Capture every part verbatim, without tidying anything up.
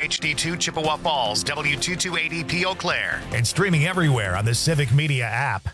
H D two Chippewa Falls, W two two eight zero P Eau Claire. And streaming everywhere on the Civic Media app.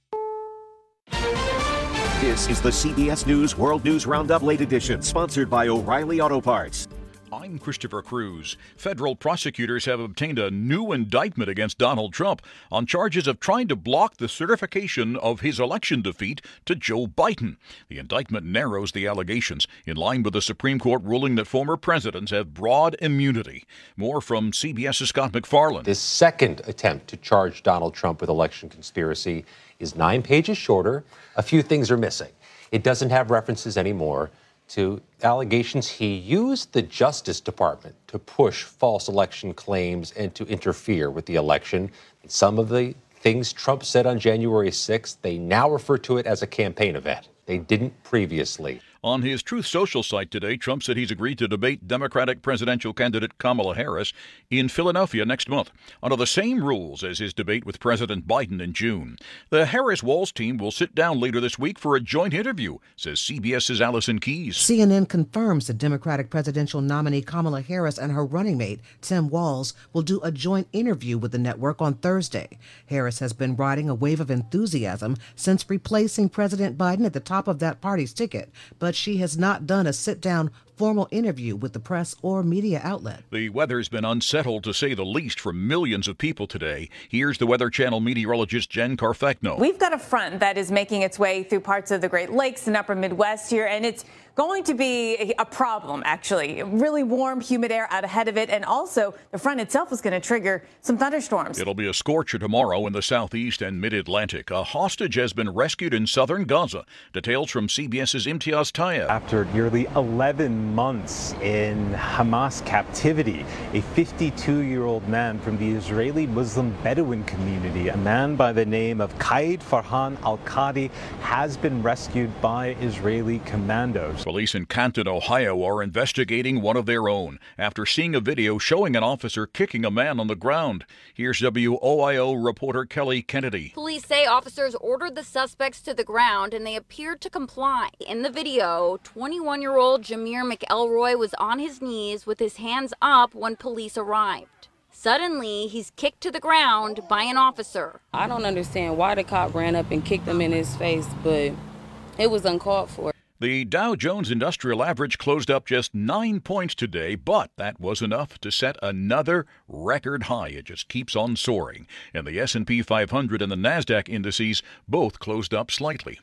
This is the C B S News World News Roundup Late Edition, sponsored by O'Reilly Auto Parts. I'm Christopher Cruz. Federal prosecutors have obtained a new indictment against Donald Trump on charges of trying to block the certification of his election defeat to Joe Biden. The indictment narrows the allegations, in line with the Supreme Court ruling that former presidents have broad immunity. More from CBS's Scott McFarland. This second attempt to charge Donald Trump with election conspiracy is nine pages shorter. A few things are missing. It doesn't have references anymore to allegations he used the Justice Department to push false election claims and to interfere with the election. Some of the things Trump said on January sixth, they now refer to it as a campaign event. They didn't previously. On his Truth Social site today, Trump said he's agreed to debate Democratic presidential candidate Kamala Harris in Philadelphia next month, under the same rules as his debate with President Biden in June. The Harris-Walz team will sit down later this week for a joint interview, says CBS's Allison Keyes. C N N confirms the Democratic presidential nominee Kamala Harris and her running mate, Tim Walz, will do a joint interview with the network on Thursday. Harris has been riding a wave of enthusiasm since replacing President Biden at the top of that party's ticket, but she has not done a sit-down formal interview with the press or media outlet. The weather's been unsettled, to say the least, for millions of people today. Here's the Weather Channel meteorologist Jen Carfagno. We've got a front that is making its way through parts of the Great Lakes and upper Midwest here, and it's going to be a problem, actually. Really warm, humid air out ahead of it, and also the front itself is going to trigger some thunderstorms. It'll be a scorcher tomorrow in the southeast and mid-Atlantic. A hostage has been rescued in southern Gaza. Details from CBS's Imtiaz Tayeb. After nearly eleven months in Hamas captivity, a fifty-two-year-old man from the Israeli Muslim Bedouin community, a man by the name of Qaid Farhan Al-Qadi, has been rescued by Israeli commandos. Police in Canton, Ohio are investigating one of their own after seeing a video showing an officer kicking a man on the ground. Here's W O I O reporter Kelly Kennedy. Police say officers ordered the suspects to the ground and they appeared to comply. In the video, twenty-one-year-old Jameer McElroy was on his knees with his hands up when police arrived. Suddenly, he's kicked to the ground by an officer. I don't understand why the cop ran up and kicked him in his face, but it was uncalled for. The Dow Jones Industrial Average closed up just nine points today, but that was enough to set another record high. It just keeps on soaring. And the S and P five hundred and the NASDAQ indices both closed up slightly.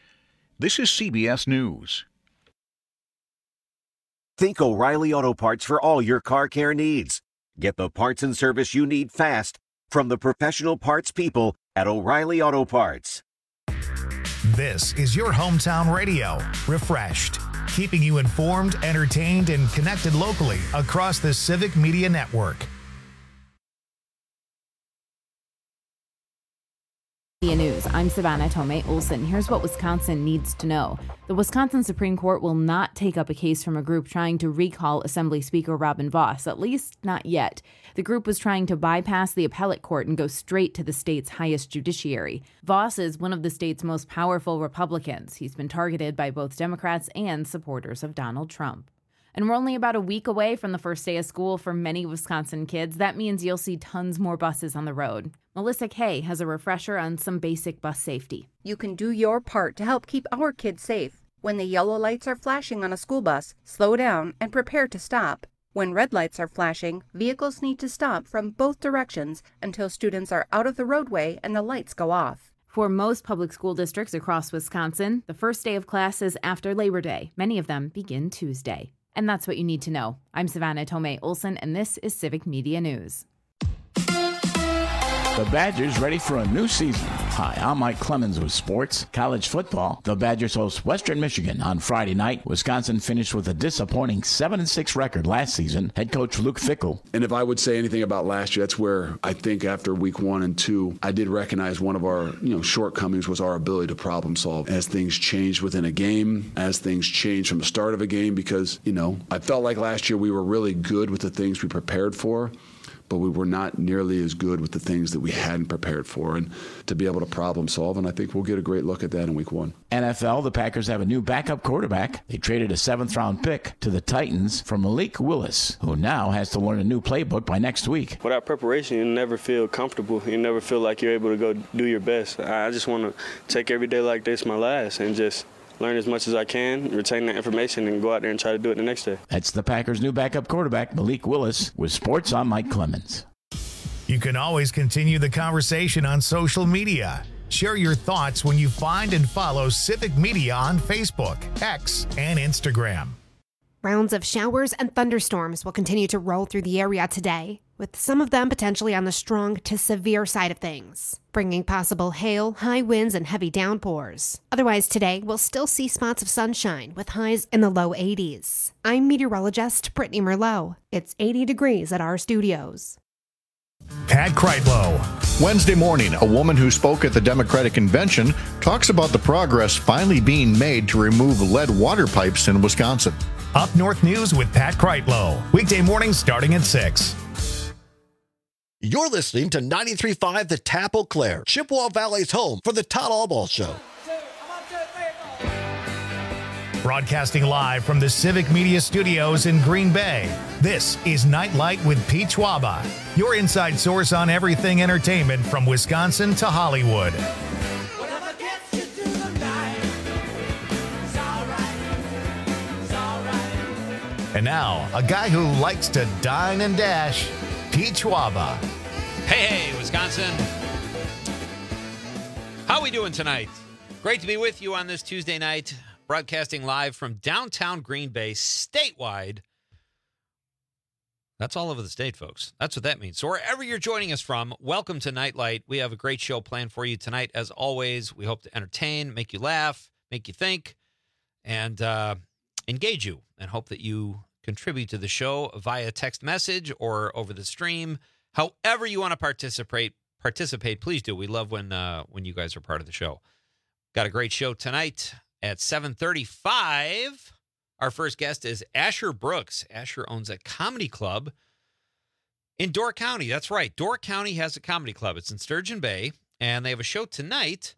This is C B S News. Think O'Reilly Auto Parts for all your car care needs. Get the parts and service you need fast from the professional parts people at O'Reilly Auto Parts. This is your hometown radio, refreshed, keeping you informed, entertained, and connected locally across the Civic Media Network. News. I'm Savannah Tomei Olson. Here's what Wisconsin needs to know. The Wisconsin Supreme Court will not take up a case from a group trying to recall Assembly Speaker Robin Vos, at least not yet. The group was trying to bypass the appellate court and go straight to the state's highest judiciary. Vos is one of the state's most powerful Republicans. He's been targeted by both Democrats and supporters of Donald Trump. And we're only about a week away from the first day of school for many Wisconsin kids. That means you'll see tons more buses on the road. Melissa Kay has a refresher on some basic bus safety. You can do your part to help keep our kids safe. When the yellow lights are flashing on a school bus, slow down and prepare to stop. When red lights are flashing, vehicles need to stop from both directions until students are out of the roadway and the lights go off. For most public school districts across Wisconsin, the first day of class is after Labor Day. Many of them begin Tuesday. And that's what you need to know. I'm Savannah Tomei Olson, and this is Civic Media News. The Badgers ready for a new season. Hi, I'm Mike Clemens with sports. College football. The Badgers host Western Michigan on Friday night. Wisconsin finished with a disappointing seven and six record last season. Head coach Luke Fickell. And if I would say anything about last year, that's where I think after week one and two, I did recognize one of our you know shortcomings was our ability to problem solve as things changed within a game, as things changed from the start of a game, because, you know, I felt like last year we were really good with the things we prepared for. but we were not nearly as good with the things that we hadn't prepared for, and to be able to problem solve, and I think we'll get a great look at that in week one. N F L, the Packers have a new backup quarterback. They traded a seventh-round pick to the Titans for Malik Willis, who now has to learn a new playbook by next week. Without preparation, you never feel comfortable. You never feel like you're able to go do your best. I just want to take every day like this my last and just learn as much as I can, retain that information, and go out there and try to do it the next day. That's the Packers' new backup quarterback, Malik Willis, with Sports. I'm Mike Clemens. You can always continue the conversation on social media. Share your thoughts when you find and follow Civic Media on Facebook, X, and Instagram. Rounds of showers and thunderstorms will continue to roll through the area today, with some of them potentially on the strong to severe side of things, bringing possible hail, high winds, and heavy downpours. Otherwise, today we'll still see spots of sunshine with highs in the low eighties. I'm meteorologist Brittany Merlot. It's eighty degrees at our studios. Pat Kreitlow. Wednesday morning, a woman who spoke at the Democratic Convention talks about the progress finally being made to remove lead water pipes in Wisconsin. Up North News with Pat Kreitlow. Weekday mornings starting at six. You're listening to ninety-three point five The Tap Eau Claire, Chippewa Valley's home for the Todd Allball Show. Broadcasting live from the Civic Media Studios in Green Bay, this is Nightlight with Pete Schwaba, your inside source on everything entertainment from Wisconsin to Hollywood. And now, a guy who likes to dine and dash, Pete Schwaba. Hey, hey, Wisconsin. How we doing tonight? Great to be with you on this Tuesday night, broadcasting live from downtown Green Bay, statewide. That's all over the state, folks. That's what that means. So wherever you're joining us from, welcome to Nightlight. We have a great show planned for you tonight. As always, we hope to entertain, make you laugh, make you think, and uh, engage you, and hope that you contribute to the show via text message or over the stream. However you want to participate, participate, please do. We love when uh, when you guys are part of the show. Got a great show tonight at seven thirty-five. Our first guest is Asher Brooks. Asher owns a comedy club in Door County. That's right. Door County has a comedy club. It's in Sturgeon Bay, and they have a show tonight.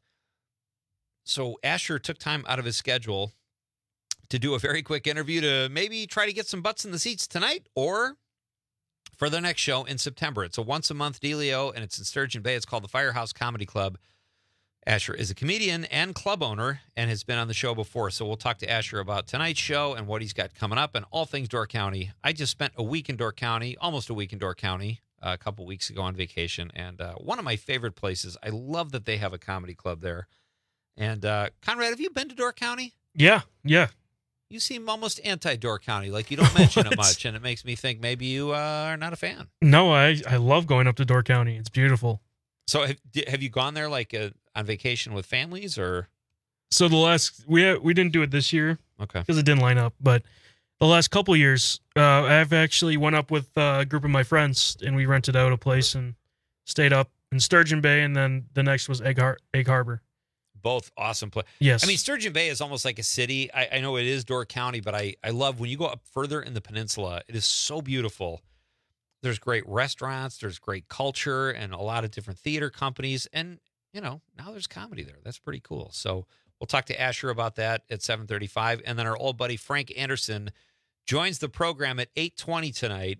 So Asher took time out of his schedule to do a very quick interview to maybe try to get some butts in the seats tonight or for the next show in September. It's a once-a-month dealio, and it's in Sturgeon Bay. It's called the Firehouse Comedy Club. Asher is a comedian and club owner and has been on the show before, so we'll talk to Asher about tonight's show and what he's got coming up and all things Door County. I just spent a week in Door County, almost a week in Door County, uh, a couple weeks ago on vacation, and uh, one of my favorite places. I love that they have a comedy club there. And uh, Conrad, have you been to Door County? Yeah, yeah. You seem almost anti-Door County, like you don't mention it much, and it makes me think maybe you uh, are not a fan. No, I, I love going up to Door County. It's beautiful. So have, have you gone there like uh, on vacation with families or? So the last, we we didn't do it this year. Okay. Because it didn't line up. But the last couple of years, uh, I've actually went up with uh, a group of my friends, and we rented out a place and stayed up in Sturgeon Bay, and then the next was Egg, Har- Egg Harbor. Both awesome places. Yes. I mean, Sturgeon Bay is almost like a city. I, I know it is Door County, but I, I love when you go up further in the peninsula, it is so beautiful. There's great restaurants, there's great culture, and a lot of different theater companies. And, you know, now there's comedy there. That's pretty cool. So we'll talk to Asher about that at seven thirty-five. And then our old buddy Frank Anderson joins the program at eight twenty tonight.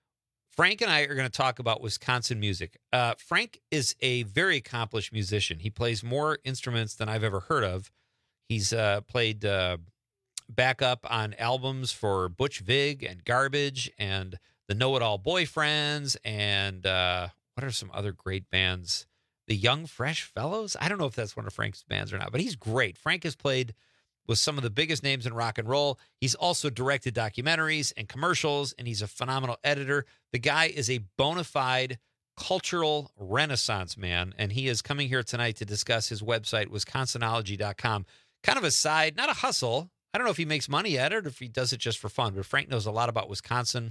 Frank and I are going to talk about Wisconsin music. Uh, Frank is a very accomplished musician. He plays more instruments than I've ever heard of. He's uh, played uh, backup on albums for Butch Vig and Garbage and the Know-It-All Boyfriends and uh, what are some other great bands? The Young Fresh Fellows? I don't know if that's one of Frank's bands or not, but he's great. Frank has played with some of the biggest names in rock and roll. He's also directed documentaries and commercials, and he's a phenomenal editor. The guy is a bona fide cultural renaissance man, and he is coming here tonight to discuss his website, wisconsinology dot com. Kind of a side, not a hustle. I don't know if he makes money at it or if he does it just for fun, but Frank knows a lot about Wisconsin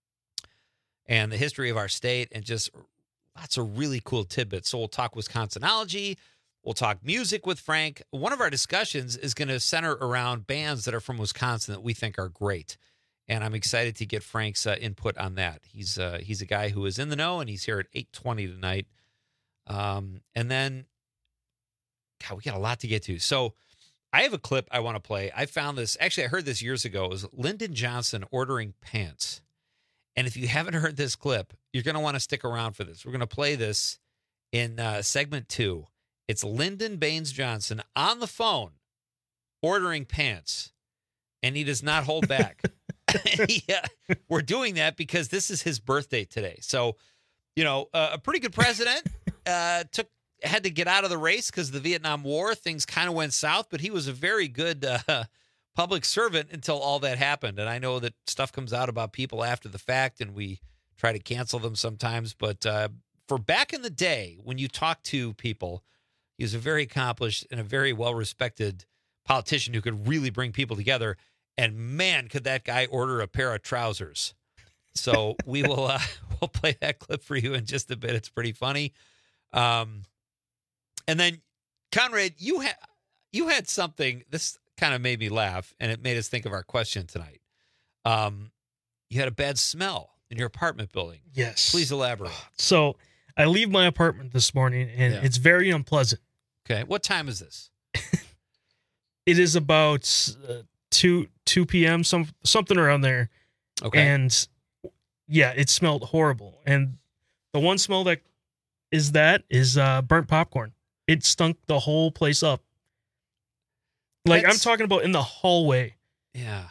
and the history of our state and just lots of really cool tidbits. So we'll talk Wisconsinology. We'll talk music with Frank. One of our discussions is going to center around bands that are from Wisconsin that we think are great. And I'm excited to get Frank's uh, input on that. He's uh, he's a guy who is in the know, and he's here at eight twenty tonight. Um, and then, God, we got a lot to get to. So I have a clip I want to play. I found this. Actually, I heard this years ago. It was Lyndon Johnson ordering pants. And if you haven't heard this clip, you're going to want to stick around for this. We're going to play this in uh, segment two. It's Lyndon Baines Johnson on the phone ordering pants, and he does not hold back. Yeah, we're doing that because this is his birthday today. So, you know, uh, a pretty good president uh, took had to get out of the race because of the Vietnam War. Things kind of went south, but he was a very good uh, public servant until all that happened. And I know that stuff comes out about people after the fact, and we try to cancel them sometimes. But uh, for back in the day, when you talk to people, he was a very accomplished and a very well-respected politician who could really bring people together. And man, could that guy order a pair of trousers. So we will uh, we'll play that clip for you in just a bit. It's pretty funny. Um, and then, Conrad, you had you had something. This kind of made me laugh, and it made us think of our question tonight. Um, you had a bad smell in your apartment building. Yes. Please elaborate. So I leave my apartment this morning, and Yeah. it's very unpleasant. Okay. What time is this? It is about uh, two two p.m. some something around there. Okay. And yeah, it smelled horrible. And the one smell that is that is uh, burnt popcorn. It stunk the whole place up. Like That's- I'm talking about in the hallway. Yeah.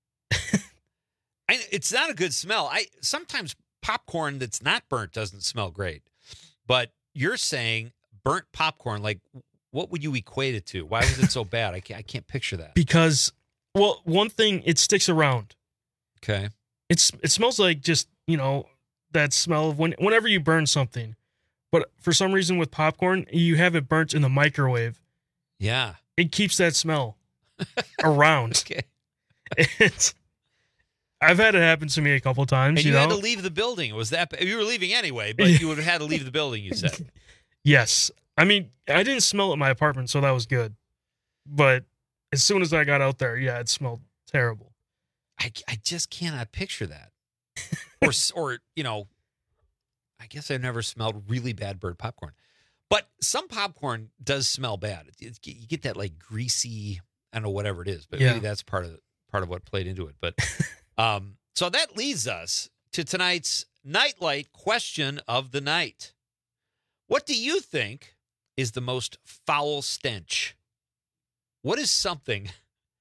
I, it's not a good smell. I sometimes popcorn that's not burnt doesn't smell great. But you're saying burnt popcorn, like what would you equate it to? Why was it so bad? I can't, I can't picture that. Because, well, one thing, it sticks around. Okay. It's it smells like just, you know, that smell of when whenever you burn something. But for some reason with popcorn, you have it burnt in the microwave. Yeah. It keeps that smell around. Okay. And I've had it happen to me a couple times. And you, you, know? had to leave the building. Was that you were leaving anyway, but you would have had to leave the building, you said. Yes. I mean, I didn't smell it in my apartment, so that was good. But as soon as I got out there, yeah, it smelled terrible. I, I just cannot picture that. Or, or, you know, I guess I've never smelled really bad burnt popcorn. But some popcorn does smell bad. It, it, you get that like greasy, I don't know, whatever it is. But Yeah. maybe that's part of part of what played into it. But um, so that leads us to tonight's Nightlight question of the night. What do you think is the most foul stench? What is something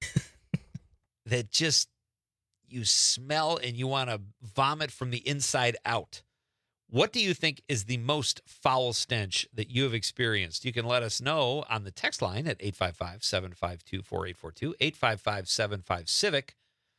that just you smell and you want to vomit from the inside out? What do you think is the most foul stench that you have experienced? You can let us know on the text line at eight five five, seven five two, four eight four two, eight five five, seven five, Civic,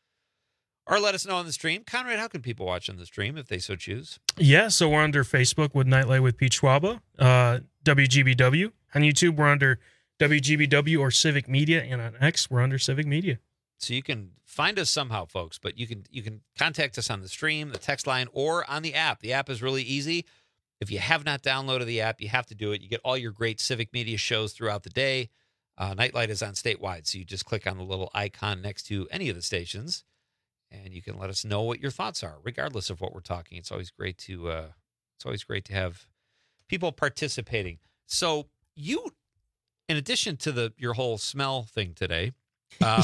or let us know on the stream. Conrad, how can people watch on the stream if they so choose? Yeah, so we're under Facebook with Nightlight with Pete Schwaba, uh, W G B W. On YouTube, we're under W G B W or Civic Media, and on X, we're under Civic Media. So you can find us somehow, folks, but you can you can contact us on the stream, the text line, or on the app. The app is really easy. If you have not downloaded the app, you have to do it. You get all your great Civic Media shows throughout the day. Uh, Nightlight is on statewide, so you just click on the little icon next to any of the stations, and you can let us know what your thoughts are, regardless of what we're talking. It's always great to uh, it's always great to have people participating. So you, in addition to the your whole smell thing today, um,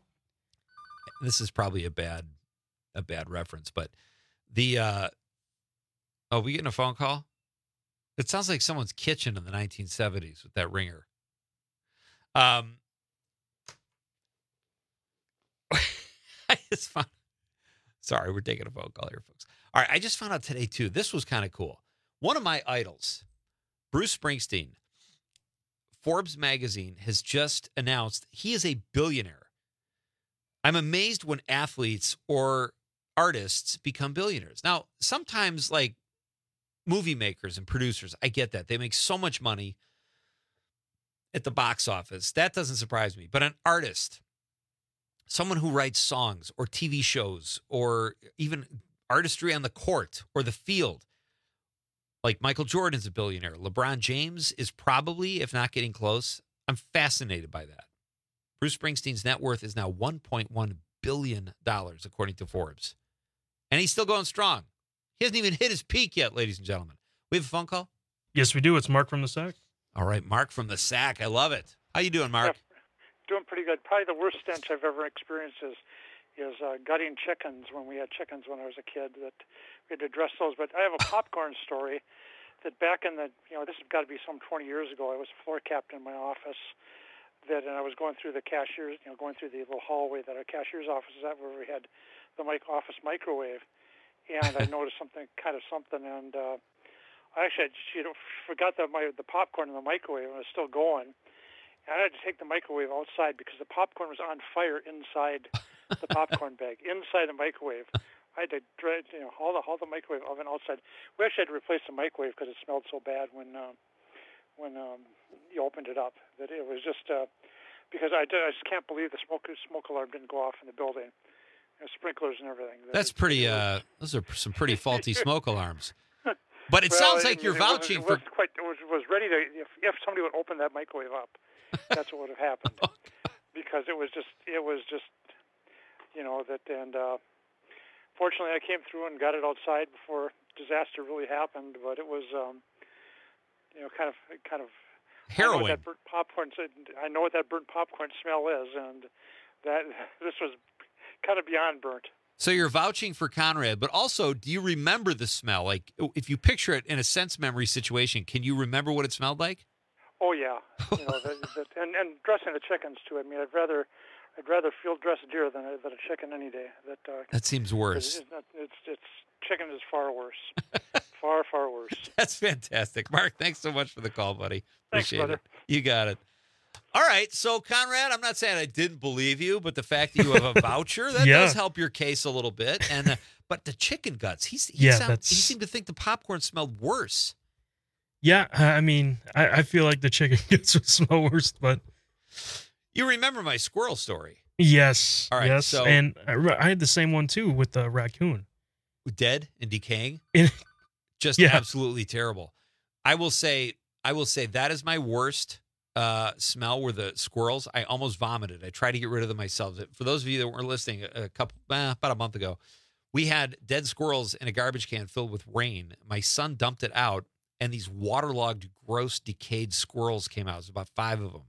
this is probably a bad a bad reference, but the uh, oh, we getting a phone call? It sounds like someone's kitchen in the nineteen seventies with that ringer. Um, I just found. Sorry, we're taking a phone call here, folks. All right, I just found out today too. This was kind of cool. One of my idols, Bruce Springsteen. Forbes magazine has just announced he is a billionaire. I'm amazed when athletes or artists become billionaires. Now, sometimes like movie makers and producers, I get that. They make so much money at the box office. That doesn't surprise me. But an artist, someone who writes songs or T V shows or even artistry on the court or the field, like Michael Jordan's a billionaire. LeBron James is probably, if not getting close. I'm fascinated by that. Bruce Springsteen's net worth is now one point one billion dollars, according to Forbes. And he's still going strong. He hasn't even hit his peak yet, ladies and gentlemen. We have a phone call? Yes, we do. It's Mark from the Sack. All right, Mark from the Sack. I love it. How you doing, Mark? Yeah, doing pretty good. Probably the worst stench I've ever experienced is, is uh, gutting chickens when we had chickens when I was a kid. That we had to address those. But I have a popcorn story that back in the, you know, this has got to be some twenty years ago. I was a floor captain in my office. That and I was going through the cashiers, you know, going through the little hallway that our cashier's office is at, where we had the mic office microwave, and I noticed something, kind of something, and uh, I actually had, you know, forgot that my the popcorn in the microwave and it was still going, and I had to take the microwave outside because the popcorn was on fire inside the popcorn bag, inside the microwave. I had to, you know, haul the haul the microwave oven outside. We actually had to replace the microwave because it smelled so bad when. Uh, when um, you opened it up, that it was just uh, because I, did, I just can't believe the smoke smoke alarm didn't go off in the building, you know, sprinklers and everything. That's it, pretty. It was, uh, those are some pretty faulty smoke alarms. But it well, sounds it, like you're it vouching was, it for. Was quite, it was, was ready to if, if somebody would open that microwave up, that's what would have happened, because it was just it was just you know that and uh, fortunately I came through and got it outside before disaster really happened, but it was. Um, You know, kind of, kind of. Heroin. I know what that burnt popcorn. I know what that burnt popcorn smell is, and that this was kind of beyond burnt. So you're vouching for Conrad, but also, do you remember the smell? Like, if you picture it in a sense memory situation, can you remember what it smelled like? Oh yeah, you know, the, the, and and dressing the chickens too. I mean, I'd rather, I'd rather field dress a deer than a, than a chicken any day. That uh, that seems worse. It's, not, it's it's chicken is far worse. Far, far worse. That's fantastic. Mark, thanks so much for the call, buddy. Thanks, Appreciate brother. it. You got it. All right. So, Conrad, I'm not saying I didn't believe you, but the fact that you have a voucher, that Yeah. does help your case a little bit. And uh, But the chicken guts, he's, he, Yeah, sound, that's- he seemed to think the popcorn smelled worse. Yeah, I mean, I, I feel like the chicken gets would smell worse, but You remember my squirrel story. yes, All right, yes. so- and I, re- I had the same one too with the raccoon. Dead and decaying. In- Just Yeah. absolutely terrible. I will say, I will say that is my worst uh, smell were the squirrels. I almost vomited. I tried to get rid of them myself. For those of you that weren't listening, a, a couple, eh, about a month ago, we had dead squirrels in a garbage can filled with rain. My son dumped it out, and these waterlogged, gross, decayed squirrels came out. It was about five of them.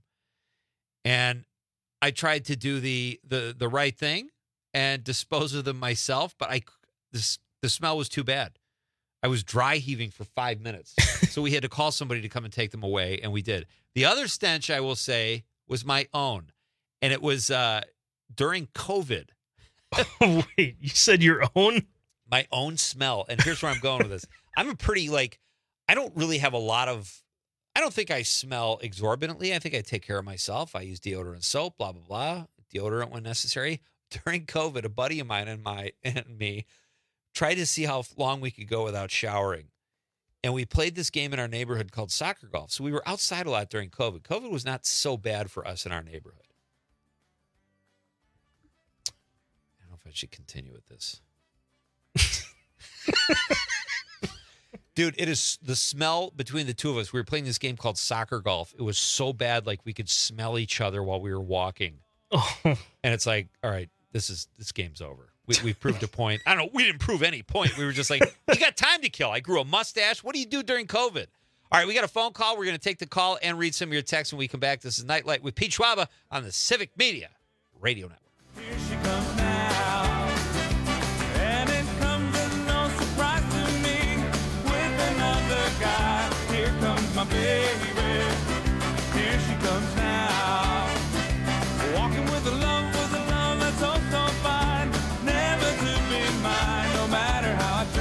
And I tried to do the the the right thing and dispose of them myself, but I this the smell was too bad. I was dry heaving for five minutes. So we had to call somebody to come and take them away, and we did. The other stench, I will say, was my own. And it was uh, during COVID. Oh, wait, you said your own? My own smell. And here's where I'm going with this. I'm a pretty, like, I don't really have a lot of, I don't think I smell exorbitantly. I think I take care of myself. I use deodorant, soap, blah, blah, blah. Deodorant when necessary. During COVID, a buddy of mine and my and me tried to see how long we could go without showering. And we played this game in our neighborhood called soccer golf. So we were outside a lot during COVID. COVID was not so bad for us in our neighborhood. I don't know if I should continue with this. Dude, it is the smell between the two of us. We were playing this game called soccer golf. It was so bad, like we could smell each other while we were walking. Oh. And it's like, all right, this is this game's over. We we proved a point. I don't know. We didn't prove any point. We were just like, you got time to kill. I grew a mustache. What do you do during COVID? All right, we got a phone call. We're going to take the call and read some of your texts when we come back. This is Nightlight with Pete Schwaba on the Civic Media Radio Network. Here she comes now, and it comes as no surprise to me. With another guy, here comes my baby. Here she comes now, walking with a love, with a love that's so so fine, never to be mine, no matter how I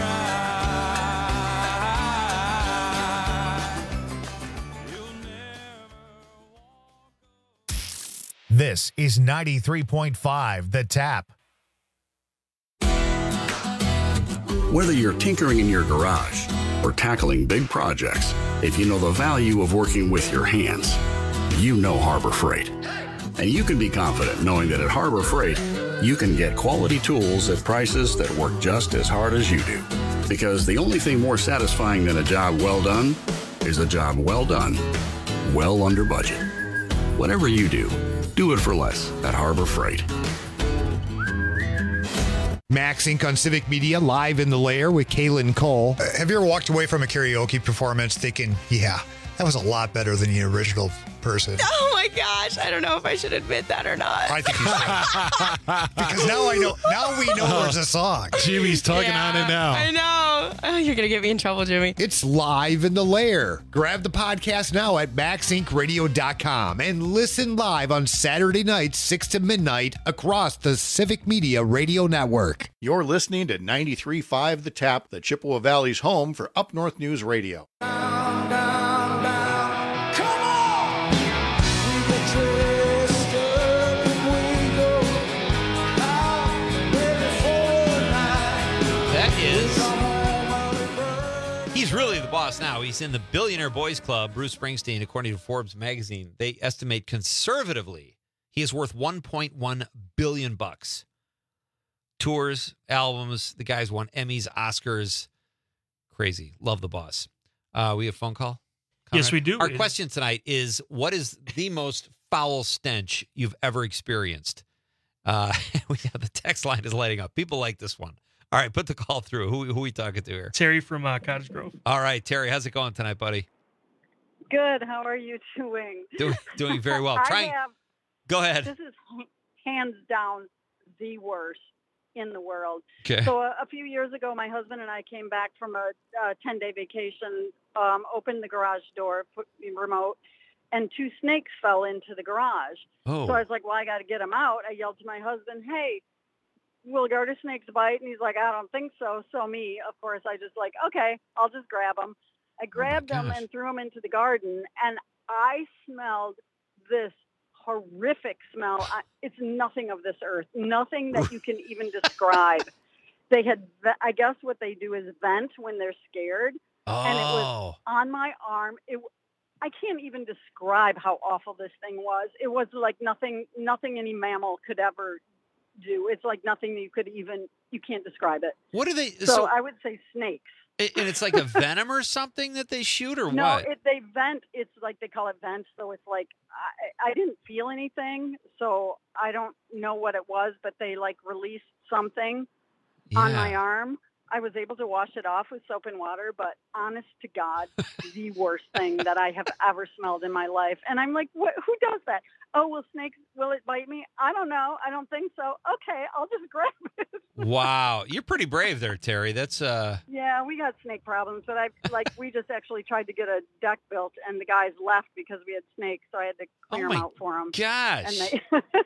try. This is ninety-three point five The Tap. Whether you're tinkering in your garage or tackling big projects, if you know the value of working with your hands, you know Harbor Freight. And you can be confident knowing that at Harbor Freight, you can get quality tools at prices that work just as hard as you do. Because the only thing more satisfying than a job well done is a job well done, well under budget. Whatever you do, do it for less at Harbor Freight. Max Incorporated on Civic Media, live in the lair with Kaylin Cole. Uh, have you ever walked away from a karaoke performance thinking, yeah, that was a lot better than the original person? Oh my gosh, I don't know if I should admit that or not. I think you should. Because now I know. Now we know there's a song. Jimmy's tugging Yeah, on it now. I know. Oh, you're going to get me in trouble, Jimmy. It's live in the lair. Grab the podcast now at max inc radio dot com and listen live on Saturday nights, six to midnight, across the Civic Media Radio Network. You're listening to ninety-three point five The Tap, the Chippewa Valley's home for Up North News Radio. He's really the boss now. He's in the Billionaire Boys Club. Bruce Springsteen, according to Forbes magazine, they estimate conservatively he is worth one point one billion bucks. Tours, albums, the guy's won Emmys, Oscars. Crazy. Love the boss. Uh, we have a phone call? Conrad? Yes, we do. Our It- question tonight is, what is the most foul stench you've ever experienced? Uh, we have the text line is lighting up. People like this one. All right, put the call through. Who, who are we talking to here? Terry from uh, Cottage Grove. All right, Terry, how's it going tonight, buddy? Good. How are you doing? Doing doing very well. I Trying. have, Go ahead. This is hands down the worst in the world. Okay. So a, a few years ago, my husband and I came back from a ten-day vacation, um, opened the garage door, put me remote, and two snakes fell into the garage. Oh. So I was like, well, I got to get them out. I yelled to my husband, hey, will garter snakes bite? And he's like, I don't think so. So me, of course, I just like, okay, I'll just grab them. I grabbed them gosh. and threw them into the garden, and I smelled this horrific smell. I, it's nothing of this earth, nothing that you can even describe. They had, ve- I guess what they do is vent when they're scared. And it was Oh. on my arm. It, I can't even describe how awful this thing was. It was like nothing, nothing any mammal could ever do. It's like nothing you could even, you can't describe it. What are they? So, So, I would say snakes. it- and it's like a venom or something that they shoot, or No, what? it, they vent. It's like they call it vent. So it's like I, I didn't feel anything, so I don't know what it was, but they like released something on my arm. I was able to wash it off with soap and water, but honest to God, the worst thing that I have ever smelled in my life. And I'm like, what, who does that? Oh, will snakes, will it bite me? I don't know. I don't think so. Okay, I'll just grab it. Wow, you're pretty brave there, Terry. That's uh. Yeah, we got snake problems, but I like we just actually tried to get a deck built, and the guys left because we had snakes, so I had to clear Oh them my out for them. gosh. And they,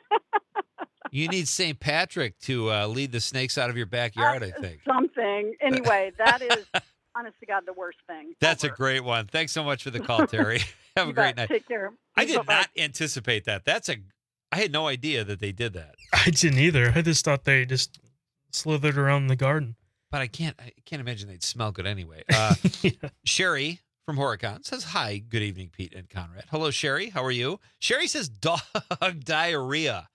You need Saint Patrick to uh, lead the snakes out of your backyard, I think. something. Anyway, that is honest to God the worst thing. That's a great one. Thanks so much for the call, Terry. Have a You great bet. night. Take care. I did Bye-bye. not anticipate that. That's a. I had no idea that they did that. I didn't either. I just thought they just slithered around the garden. But I can't. I can't imagine they'd smell good anyway. Uh, Sherry from Horicon says, "Hi, good evening, Pete and Conrad." Hello, Sherry. How are you? Sherry says, "Dog diarrhea."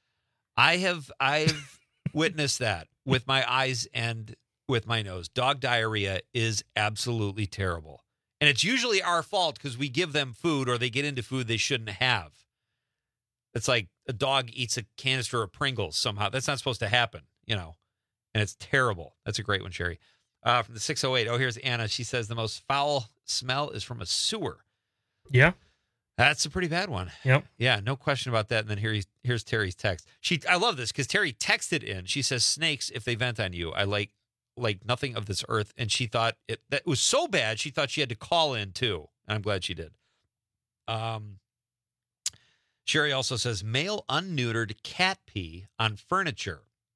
I have I've witnessed that with my eyes and with my nose. Dog diarrhea is absolutely terrible. And it's usually our fault because we give them food or they get into food they shouldn't have. It's like a dog eats a canister of Pringles somehow. That's not supposed to happen, you know, and it's terrible. That's a great one, Sherry. Uh, from the six oh eight. Oh, here's Anna. She says the most foul smell is from a sewer. Yeah. That's a pretty bad one. Yep. Yeah, no question about that. And then here, here's Terry's text. She, I love this because Terry texted in. She says, "Snakes, if they vent on you, I like like nothing of this earth." And she thought it that was so bad. She thought she had to call in too. And I'm glad she did. Um, Sherry also says, "Male unneutered cat pee on furniture."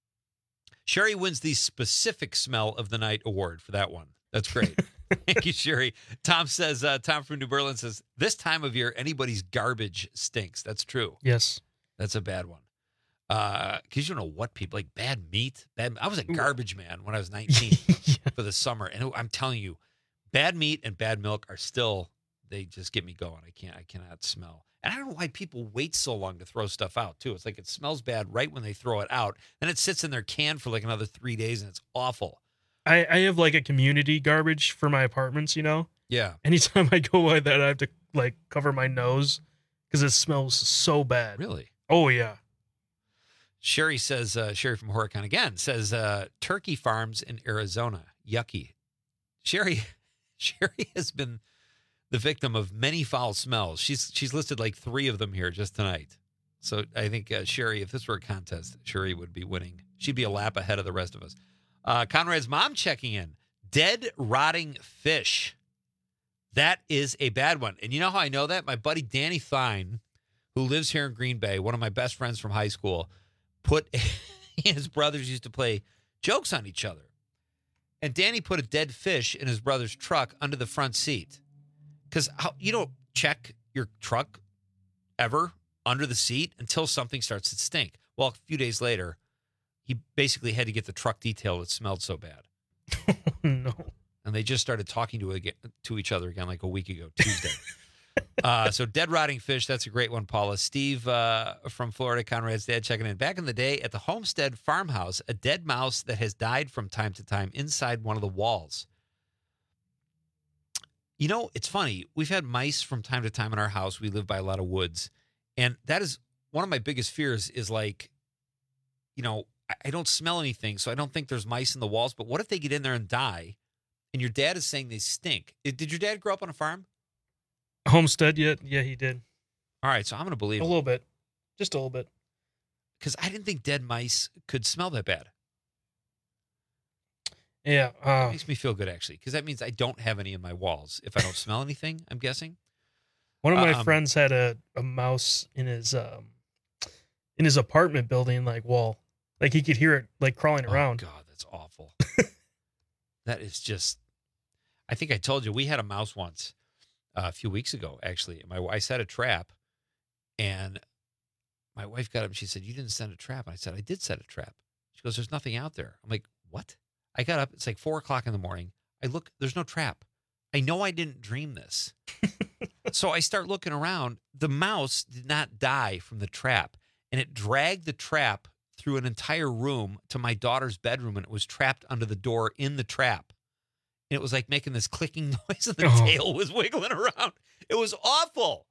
Sherry wins the specific smell of the night award for that one. That's great. Thank you, Sherry. Tom says, uh, Tom from New Berlin says, "This time of year, anybody's garbage stinks." That's true. Yes. That's a bad one. Uh, because you don't know what people like bad meat. Bad. I was a garbage man when I was nineteen for the summer, and I'm telling you, bad meat and bad milk are still. They just get me going. I can't. I cannot smell. And I don't know why people wait so long to throw stuff out too. It's like it smells bad right when they throw it out, then it sits in their can for like another three days, and it's awful. I, I have like a community garbage for my apartments, you know? Yeah. Anytime I go by that, I have to like cover my nose because it smells so bad. Really? Oh, yeah. Sherry says, uh, Sherry from Horicon again says, uh, turkey farms in Arizona. Yucky. Sherry, Sherry has been the victim of many foul smells. She's she's listed like three of them here just tonight. So I think, uh, Sherry, if this were a contest, Sherry would be winning. She'd be a lap ahead of the rest of us. Uh, Conrad's mom checking in. Dead, rotting fish. That is a bad one. And you know how I know that? My buddy Danny Thine, who lives here in Green Bay, one of my best friends from high school, put he and his brothers used to play jokes on each other. And Danny put a dead fish in his brother's truck under the front seat. Because you don't check your truck ever under the seat until something starts to stink. Well, a few days later, he basically had to get the truck detailed. It smelled so bad. No. And they just started talking to again, to each other again like a week ago, Tuesday. uh, so dead rotting fish, that's a great one, Paula. Steve uh, from Florida, Conrad's dad, checking in. Back in the day at the Homestead farmhouse, a dead mouse that has died from time to time inside one of the walls. You know, it's funny. We've had mice from time to time in our house. We live by a lot of woods. And that is one of my biggest fears is like, you know, I, I don't smell anything, so I don't think there's mice in the walls. But what if they get in there and die? And your dad is saying they stink. Did your dad grow up on a farm? Homestead, yeah, yeah, he did. All right, so I'm going to believe a him. little bit, just a little bit, because I didn't think dead mice could smell that bad. Yeah, uh, it makes me feel good actually, because that means I don't have any in my walls if I don't smell anything. I'm guessing. One of my um, friends had a, a mouse in his um in his apartment building, like wall, like he could hear it like crawling around. Oh God, that's awful. That is just. I think I told you we had a mouse once. Uh, a few weeks ago, actually, my I set a trap, and my wife got up and she said, "You didn't set a trap." And I said, "I did set a trap." She goes, "There's nothing out there." I'm like, "What?" I got up. It's like four o'clock in the morning. I look. There's no trap. I know I didn't dream this. So I start looking around. The mouse did not die from the trap, and it dragged the trap through an entire room to my daughter's bedroom, and it was trapped under the door in the trap. And it was like making this clicking noise, and the Oh. tail was wiggling around. It was awful.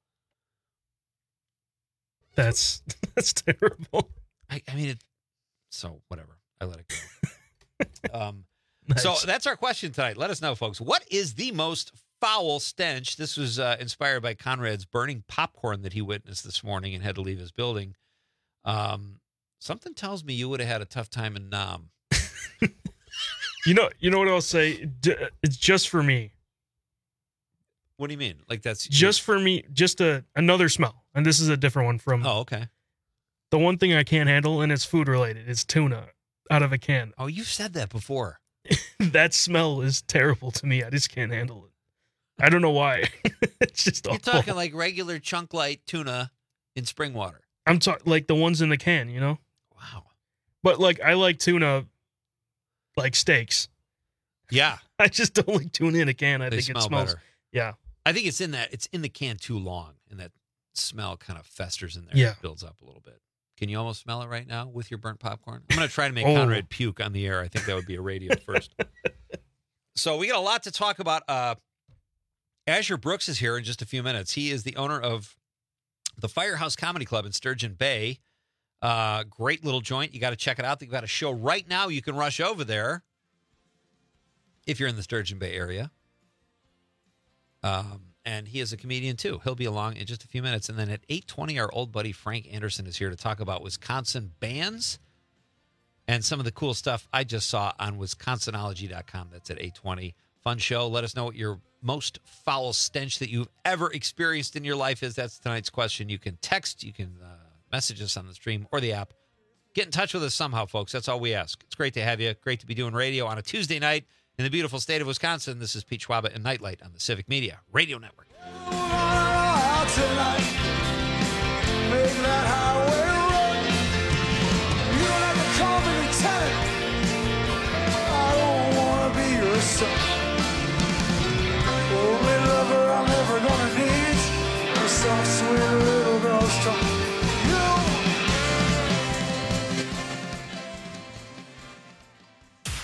That's that's terrible. I, I mean, it. So whatever. I let it go. um, Nice. So that's our question tonight. Let us know, folks. What is the most foul stench? This was uh, inspired by Conrad's burning popcorn that he witnessed this morning and had to leave his building. Um, something tells me you would have had a tough time in Nam. You know, you know what I'll say? D- It's just for me. What do you mean? Like that's Just for me, just a another smell, and this is a different one from. Oh, okay. The one thing I can't handle, and it's food related, is tuna out of a can. Oh, you've said that before. That smell is terrible to me. I just can't handle it. I don't know why. It's just You're awful. talking like regular chunk light tuna in spring water. I'm talking like the ones in the can, you know. Wow. But like I like tuna, like steaks. Yeah. I just don't like tuna in a can. I They think smell it smells. better. Yeah. I think it's in that it's in the can too long, and that smell kind of festers in there. Yeah. It builds up a little bit. Can you almost smell it right now with your burnt popcorn? I'm going to try to make Oh. Conrad puke on the air. I think that would be a radio first. So we got a lot to talk about. Uh, Azure Brooks is here in just a few minutes. He is the owner of the Firehouse Comedy Club in Sturgeon Bay. Uh, great little joint. You got to check it out. They've got a show right now. You can rush over there if you're in the Sturgeon Bay area. Um, and he is a comedian, too. He'll be along in just a few minutes. And then at eight twenty, our old buddy Frank Anderson is here to talk about Wisconsin bands and some of the cool stuff I just saw on wisconsinology dot com. That's at eight twenty. Fun show. Let us know what your most foul stench that you've ever experienced in your life is. That's tonight's question. You can text, you can uh, message us on the stream or the app. Get in touch with us somehow, folks. That's all we ask. It's great to have you. Great to be doing radio on a Tuesday night in the beautiful state of Wisconsin. This is Pete Schwaba and Nightlight on the Civic Media Radio Network.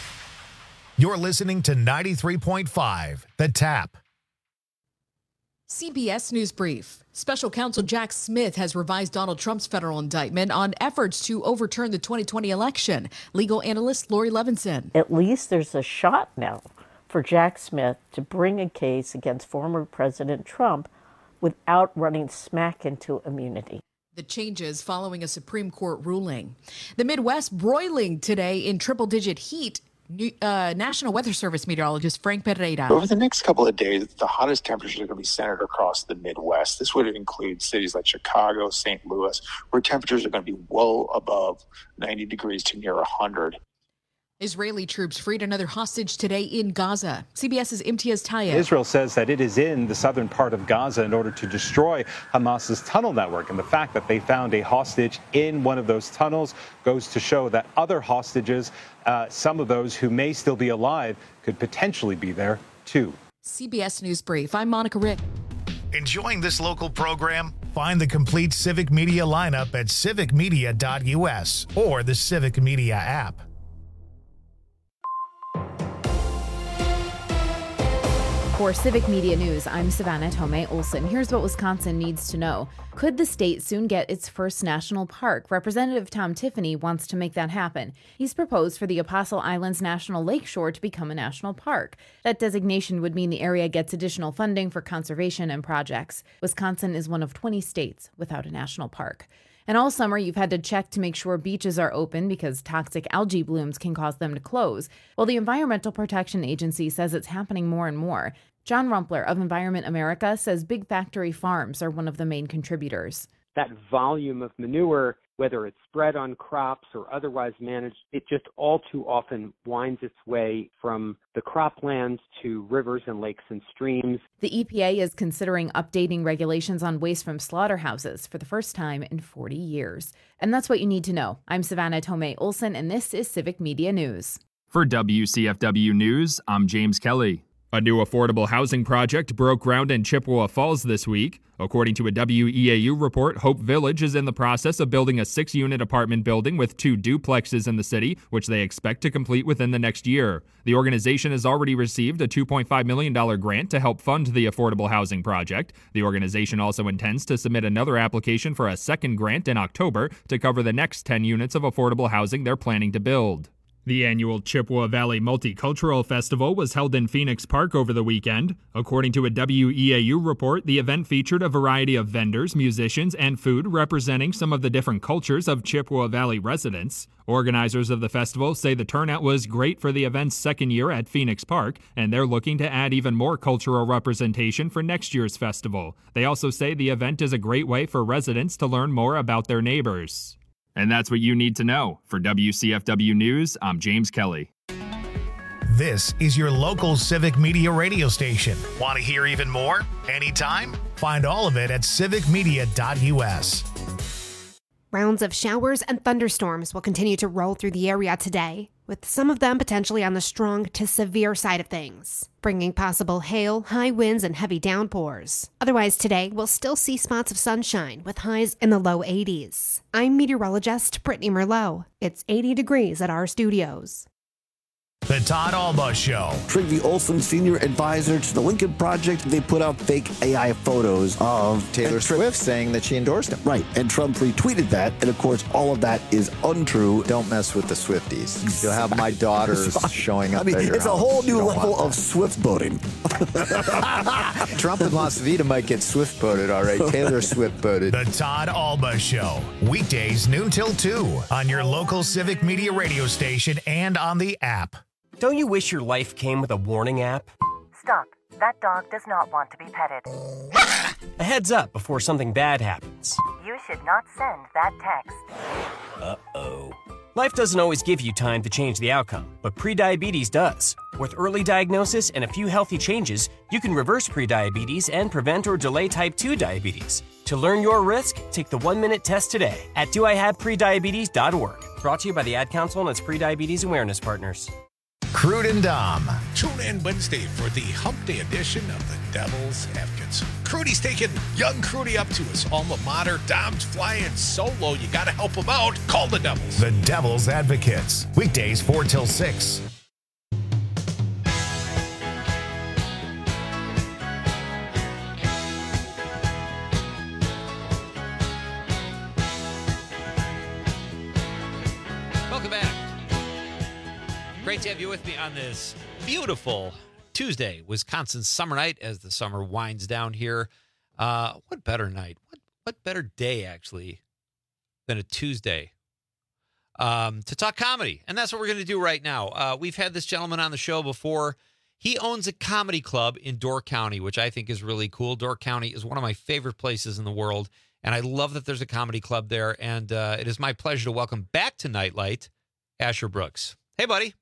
You're listening to ninety-three point five The Tap. C B S News Brief. Special Counsel Jack Smith has revised Donald Trump's federal indictment on efforts to overturn the twenty twenty election. Legal analyst Lori Levinson. At least there's a shot now for Jack Smith to bring a case against former President Trump without running smack into immunity. The changes following a Supreme Court ruling. The Midwest broiling today in triple-digit heat. Uh, National Weather Service meteorologist Frank Pereira. Over the next couple of days, the hottest temperatures are going to be centered across the Midwest. This would include cities like Chicago, Saint Louis, where temperatures are going to be well above ninety degrees to near one hundred. Israeli troops freed another hostage today in Gaza. CBS's Imtiaz Tayeb. Israel says that it is in the southern part of Gaza in order to destroy Hamas's tunnel network. And the fact that they found a hostage in one of those tunnels goes to show that other hostages, uh, some of those who may still be alive, could potentially be there, too. C B S News Brief. I'm Monica Rick. Enjoying this local program? Find the complete Civic Media lineup at civic media dot U S or the Civic Media app. For Civic Media News, I'm Savannah Tomei Olson. Here's what Wisconsin needs to know. Could the state soon get its first national park? Representative Tom Tiffany wants to make that happen. He's proposed for the Apostle Islands National Lakeshore to become a national park. That designation would mean the area gets additional funding for conservation and projects. Wisconsin is one of twenty states without a national park. And all summer, you've had to check to make sure beaches are open because toxic algae blooms can cause them to close. Well, the Environmental Protection Agency says it's happening more and more. John Rumpler of Environment America says big factory farms are one of the main contributors. That volume of manure, whether it's spread on crops or otherwise managed, it just all too often winds its way from the croplands to rivers and lakes and streams. The E P A is considering updating regulations on waste from slaughterhouses for the first time in forty years. And that's what you need to know. I'm Savannah Tomei Olson, and this is Civic Media News. For W C F W News, I'm James Kelly. A new affordable housing project broke ground in Chippewa Falls this week. According to a W E A U report, Hope Village is in the process of building a six-unit apartment building with two duplexes in the city, which they expect to complete within the next year. The organization has already received a two point five million dollars grant to help fund the affordable housing project. The organization also intends to submit another application for a second grant in October to cover the next ten units of affordable housing they're planning to build. The annual Chippewa Valley Multicultural Festival was held in Phoenix Park over the weekend. According to a W E A U report, the event featured a variety of vendors, musicians, and food representing some of the different cultures of Chippewa Valley residents. Organizers of the festival say the turnout was great for the event's second year at Phoenix Park, and they're looking to add even more cultural representation for next year's festival. They also say the event is a great way for residents to learn more about their neighbors. And that's what you need to know. For W C F W News, I'm James Kelly. This is your local Civic Media radio station. Want to hear even more? Anytime? Find all of it at civic media dot U S. Rounds of showers and thunderstorms will continue to roll through the area today, with some of them potentially on the strong to severe side of things, bringing possible hail, high winds, and heavy downpours. Otherwise, today we'll still see spots of sunshine with highs in the low eighties. I'm meteorologist Brittany Merlot. It's eighty degrees at our studios. The Todd Alba Show. Trygve Olsen, senior advisor to the Lincoln Project, they put out fake A I photos of Taylor Swift saying that she endorsed him. Right, and Trump retweeted that, and of course, all of that is untrue. Don't mess with the Swifties. You'll have my daughters showing up. I mean, at your it's house. a whole new You don't level want of Swift voting. Trump in Las Vegas might get Swift voted, all right. Taylor Swift voted. The Todd Alba Show. Weekdays noon till two on your local Civic Media radio station and on the app. Don't you wish your life came with a warning app? Stop. That dog does not want to be petted. A heads up before something bad happens. You should not send that text. Uh-oh. Life doesn't always give you time to change the outcome, but prediabetes does. With early diagnosis and a few healthy changes, you can reverse prediabetes and prevent or delay type two diabetes. To learn your risk, take the one-minute test today at do I have prediabetes dot org. Brought to you by the Ad Council and its prediabetes awareness partners. Crude and Dom. Tune in Wednesday for the Hump Day edition of the Devil's Advocates. Crudy's taking young Crudy up to his alma mater. Dom's flying solo. You got to help him out. Call the Devils. The Devil's Advocates. Weekdays four till six. Great to have you with me on this beautiful Tuesday, Wisconsin summer night as the summer winds down here. Uh, what better night? What what better day, actually, than a Tuesday um, to talk comedy? And that's what we're going to do right now. Uh, we've had this gentleman on the show before. He owns a comedy club in Door County, which I think is really cool. Door County is one of my favorite places in the world, and I love that there's a comedy club there. And uh, it is my pleasure to welcome back to Nightlight, Asher Brooks. Hey, buddy.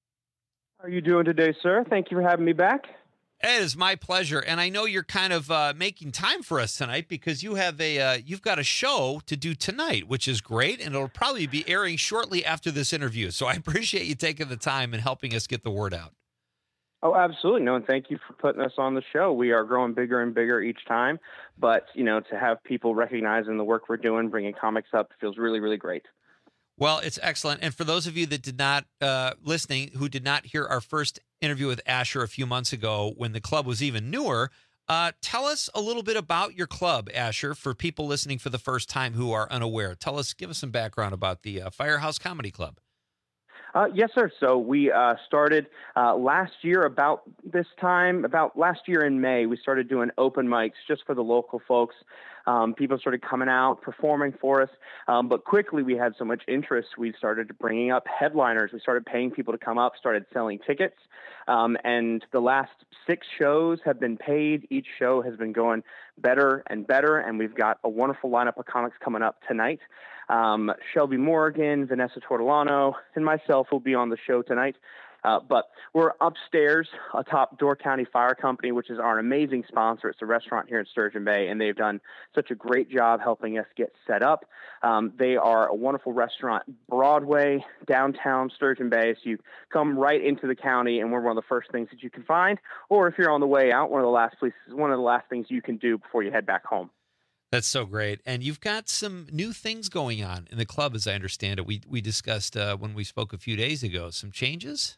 How are you doing today, sir? Thank you for having me back. It is my pleasure, and I know you're kind of uh, making time for us tonight because you have a uh, you've got a show to do tonight, which is great, and it'll probably be airing shortly after this interview. So I appreciate you taking the time and helping us get the word out. Oh, absolutely. No, and thank you for putting us on the show. We are growing bigger and bigger each time, but you know, to have people recognizing the work we're doing, bringing comics up, feels really, really great. Well, it's excellent. And for those of you that did not, uh, listening, who did not hear our first interview with Asher a few months ago when the club was even newer, uh, tell us a little bit about your club, Asher, for people listening for the first time who are unaware. Tell us, give us some background about the uh, Firehouse Comedy Club. Uh, yes, sir. So we uh, started uh, last year about this time, about last year in May, we started doing open mics just for the local folks. Um, people started coming out, performing for us. Um, but quickly we had so much interest, we started bringing up headliners. We started paying people to come up, started selling tickets. Um, and the last six shows have been paid. Each show has been going better and better. And we've got a wonderful lineup of comics coming up tonight. Um, Shelby Morgan, Vanessa Tortolano, and myself will be on the show tonight. Uh, but we're upstairs atop Door County Fire Company, which is our amazing sponsor. It's a restaurant here in Sturgeon Bay, and they've done such a great job helping us get set up. Um, they are a wonderful restaurant, Broadway, downtown Sturgeon Bay. So you come right into the county, and we're one of the first things that you can find. Or if you're on the way out, one of the last places, one of the last things you can do before you head back home. That's so great. And you've got some new things going on in the club, as I understand it. We we discussed uh, when we spoke a few days ago, some changes?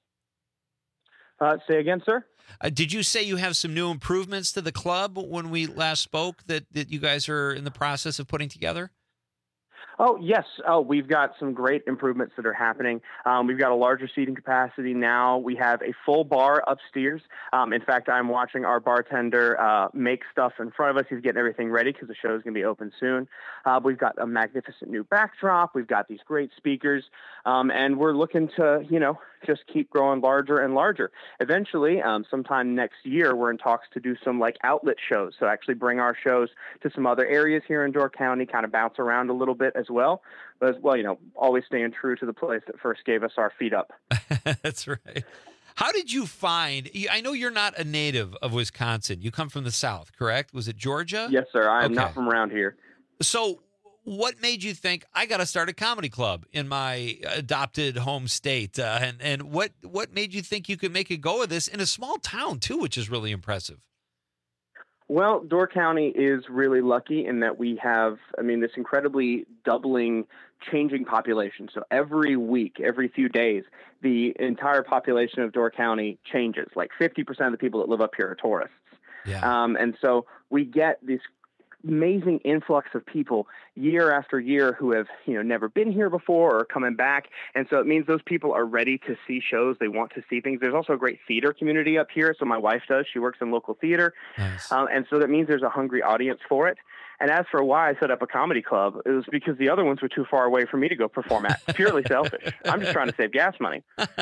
Uh, say again, sir? Uh, did you say you have some new improvements to the club when we last spoke that, that you guys are in the process of putting together? Oh, yes. Oh, we've got some great improvements that are happening. Um, we've got a larger seating capacity now. We have a full bar upstairs. Um, in fact, I'm watching our bartender uh, make stuff in front of us. He's getting everything ready because the show is going to be open soon. Uh, we've got a magnificent new backdrop. We've got these great speakers. Um, and we're looking to, you know, just keep growing larger and larger. Eventually, um, sometime next year, we're in talks to do some like outlet shows. So actually bring our shows to some other areas here in Door County, kind of bounce around a little bit as well. But as well, you know, always staying true to the place that first gave us our feet up. That's right. How did you find, I know you're not a native of Wisconsin. You come from the South, correct? Was it Georgia? Yes, sir. I am Okay. not from around here. So what made you think I got to start a comedy club in my adopted home state? Uh, and and what what made you think you could make a go of this in a small town too, which is really impressive? Well, Door County is really lucky in that we have, I mean, this incredibly doubling, changing population. So every week, every few days, the entire population of Door County changes. Like fifty percent of the people that live up here are tourists. Yeah. Um, and so we get this amazing influx of people year after year who have, you know, never been here before or coming back. And so it means those people are ready to see shows. They want to see things. There's also a great theater community up here. So my wife does. She works in local theater. Nice. Um, and so that means there's a hungry audience for it. And as for why I set up a comedy club, it was because the other ones were too far away for me to go perform at. Purely selfish. I'm just trying to save gas money.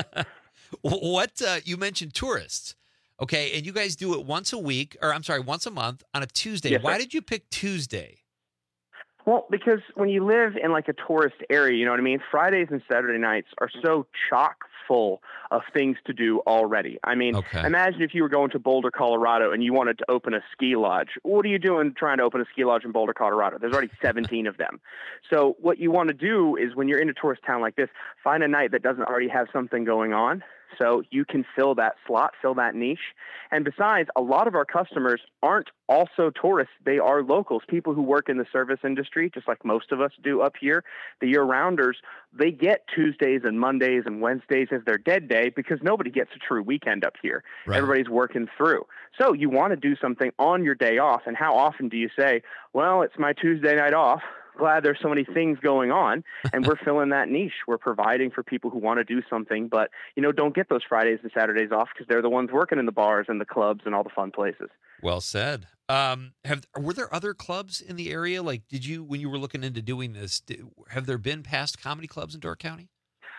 What, uh, you mentioned tourists. Okay, and you guys do it once a week, or I'm sorry, once a month on a Tuesday. Yes, Why sir. did you pick Tuesday? Well, because when you live in like a tourist area, you know what I mean? Fridays and Saturday nights are so chock full of things to do already. I mean, Okay. imagine if you were going to Boulder, Colorado, and you wanted to open a ski lodge. What are you doing trying to open a ski lodge in Boulder, Colorado? There's already seventeen of them. So what you want to do is when you're in a tourist town like this, find a night that doesn't already have something going on. So you can fill that slot, fill that niche. And besides, a lot of our customers aren't also tourists. They are locals, people who work in the service industry, just like most of us do up here. The year-rounders, they get Tuesdays and Mondays and Wednesdays as their dead day because nobody gets a true weekend up here. Right. Everybody's working through. So you want to do something on your day off. And how often do you say, well, it's my Tuesday night off? glad there's so many things going on, and we're filling that niche. We're providing for people who want to do something, but, you know, don't get those Fridays and Saturdays off because they're the ones working in the bars and the clubs and all the fun places. Well said. Um, have were there other clubs in the area? Like, did you, when you were looking into doing this, did, have there been past comedy clubs in Door County?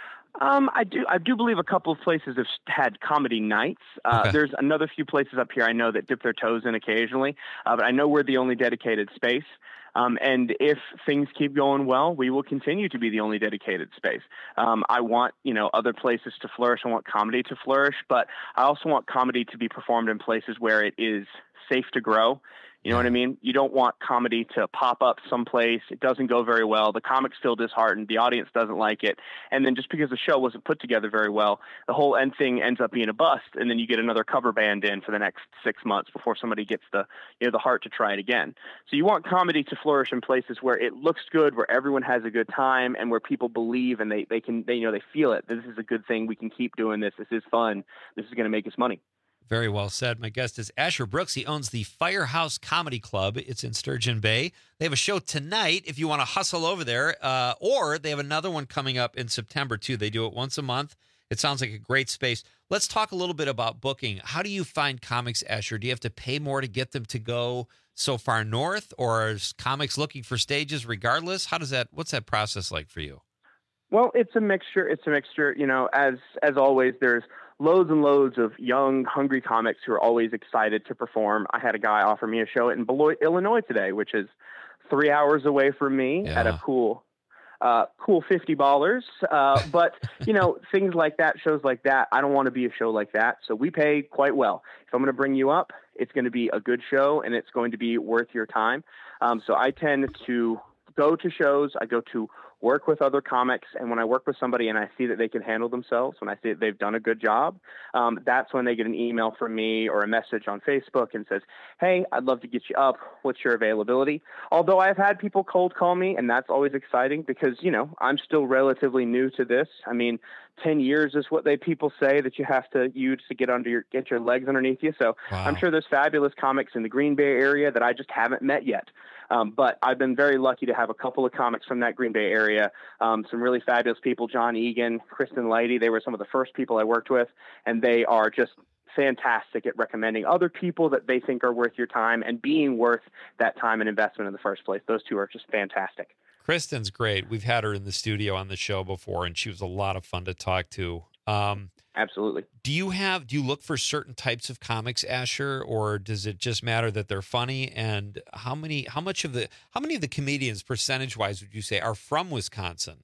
Um, I do. I do believe a couple of places have had comedy nights. Uh, Okay. There's another few places up here I know that dip their toes in occasionally, uh, but I know we're the only dedicated space. Um, and if things keep going well, we will continue to be the only dedicated space. Um, I want, you know, other places to flourish. I want comedy to flourish, but I also want comedy to be performed in places where it is safe to grow. You know what I mean? You don't want comedy to pop up someplace. It doesn't go very well. The comics feel disheartened. The audience doesn't like it. And then just because the show wasn't put together very well, the whole end thing ends up being a bust. And then you get another cover band in for the next six months before somebody gets the, you know, the heart to try it again. So you want comedy to flourish in places where it looks good, where everyone has a good time, and where people believe and they, they can, they, you know, they feel it. This is a good thing. We can keep doing this. This is fun. This is going to make us money. Very well said. My guest is Asher Brooks. He owns the Firehouse Comedy Club. It's in Sturgeon Bay. They have a show tonight if you want to hustle over there, uh, or they have another one coming up in September, too. They do it once a month. It sounds like a great space. Let's talk a little bit about booking. How do you find comics, Asher? Do you have to pay more to get them to go so far north, or is comics looking for stages regardless? How does that, what's that process like for you? Well, it's a mixture. It's a mixture. You know, as as always, there's loads and loads of young, hungry comics who are always excited to perform. I had a guy offer me a show in Beloit, Illinois today, which is three hours away from me Yeah. at a cool, uh, cool fifty dollars. Uh, but, you know, things like that, shows like that, I don't want to be a show like that. So we pay quite well. If I'm going to bring you up, it's going to be a good show and it's going to be worth your time. Um, so I tend to go to shows. I go to work with other comics, and when I work with somebody and I see that they can handle themselves, when I see that they've done a good job, um, that's when they get an email from me or a message on Facebook and says, hey, I'd love to get you up. What's your availability? Although I've had people cold call me, and that's always exciting because, you know, I'm still relatively new to this. I mean, ten years is what they people say that you have to use to get under your, get your legs underneath you. So Wow. I'm sure there's fabulous comics in the Green Bay area that I just haven't met yet. Um, but I've been very lucky to have a couple of comics from that Green Bay area, um, some really fabulous people, John Egan, Kristen Leidy. They were some of the first people I worked with, and they are just fantastic at recommending other people that they think are worth your time and being worth that time and investment in the first place. Those two are just fantastic. Kristen's great. We've had her in the studio on the show before, and she was a lot of fun to talk to. Um, Absolutely. Do you have, do you look for certain types of comics, Asher, or does it just matter that they're funny? And how many, how much of the, how many of the comedians, percentage wise, would you say are from Wisconsin?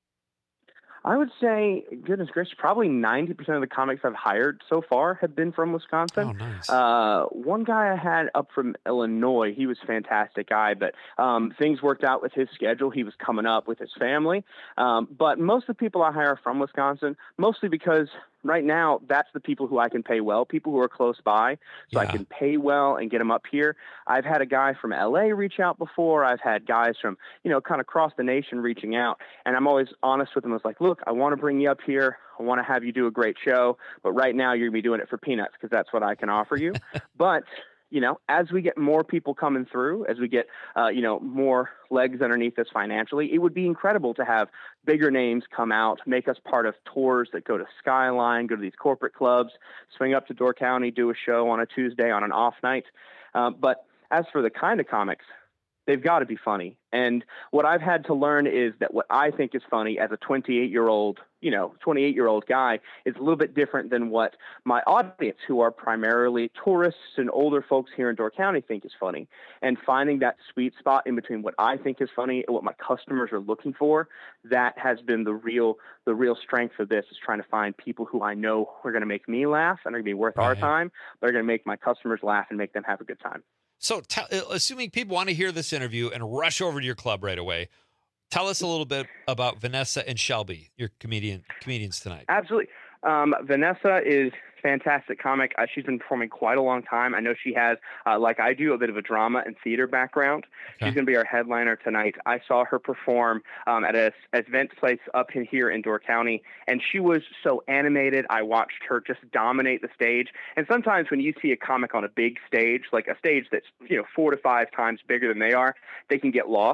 I would say, goodness gracious, probably ninety percent of the comics I've hired so far have been from Wisconsin. Oh, nice. Uh, one guy I had up from Illinois, he was a fantastic guy, but um, things worked out with his schedule. He was coming up with his family. Um, but most of the people I hire are from Wisconsin, mostly because right now that's the people who I can pay well, people who are close by, so I Yeah. can pay well and get them up here. I've had a guy from L A reach out before. I've had guys from, you know, kind of across the nation reaching out, and I'm always honest with them. I was like, look, I want to bring you up here. I want to have you do a great show, but right now you're going to be doing it for peanuts because that's what I can offer you. But you know, as we get more people coming through, as we get, uh, you know, more legs underneath us financially, it would be incredible to have bigger names come out, make us part of tours that go to Skyline, go to these corporate clubs, swing up to Door County, do a show on a Tuesday on an off night. Uh, but as for the kind of comics, they've got to be funny. And what I've had to learn is that what I think is funny as a twenty-eight-year-old, you know, twenty-eight-year-old guy is a little bit different than what my audience, who are primarily tourists and older folks here in Door County, think is funny. And finding that sweet spot in between what I think is funny and what my customers are looking for, that has been the real the real strength of this, is trying to find people who I know are going to make me laugh and are going to be worth our time, but are going to make my customers laugh and make them have a good time. So, t- assuming people want to hear this interview and rush over to your club right away, tell us a little bit about Vanessa and Shelby, your comedian comedians tonight. Absolutely. Um, Vanessa is a fantastic comic. Uh, she's been performing quite a long time. I know she has, uh, like I do, a bit of a drama and theater background. Okay. She's going to be our headliner tonight. I saw her perform um, at a at event place up in here in Door County, and she was so animated. I watched her just dominate the stage. And sometimes when you see a comic on a big stage, like a stage that's, you know, four to five times bigger than they are, they can get lost.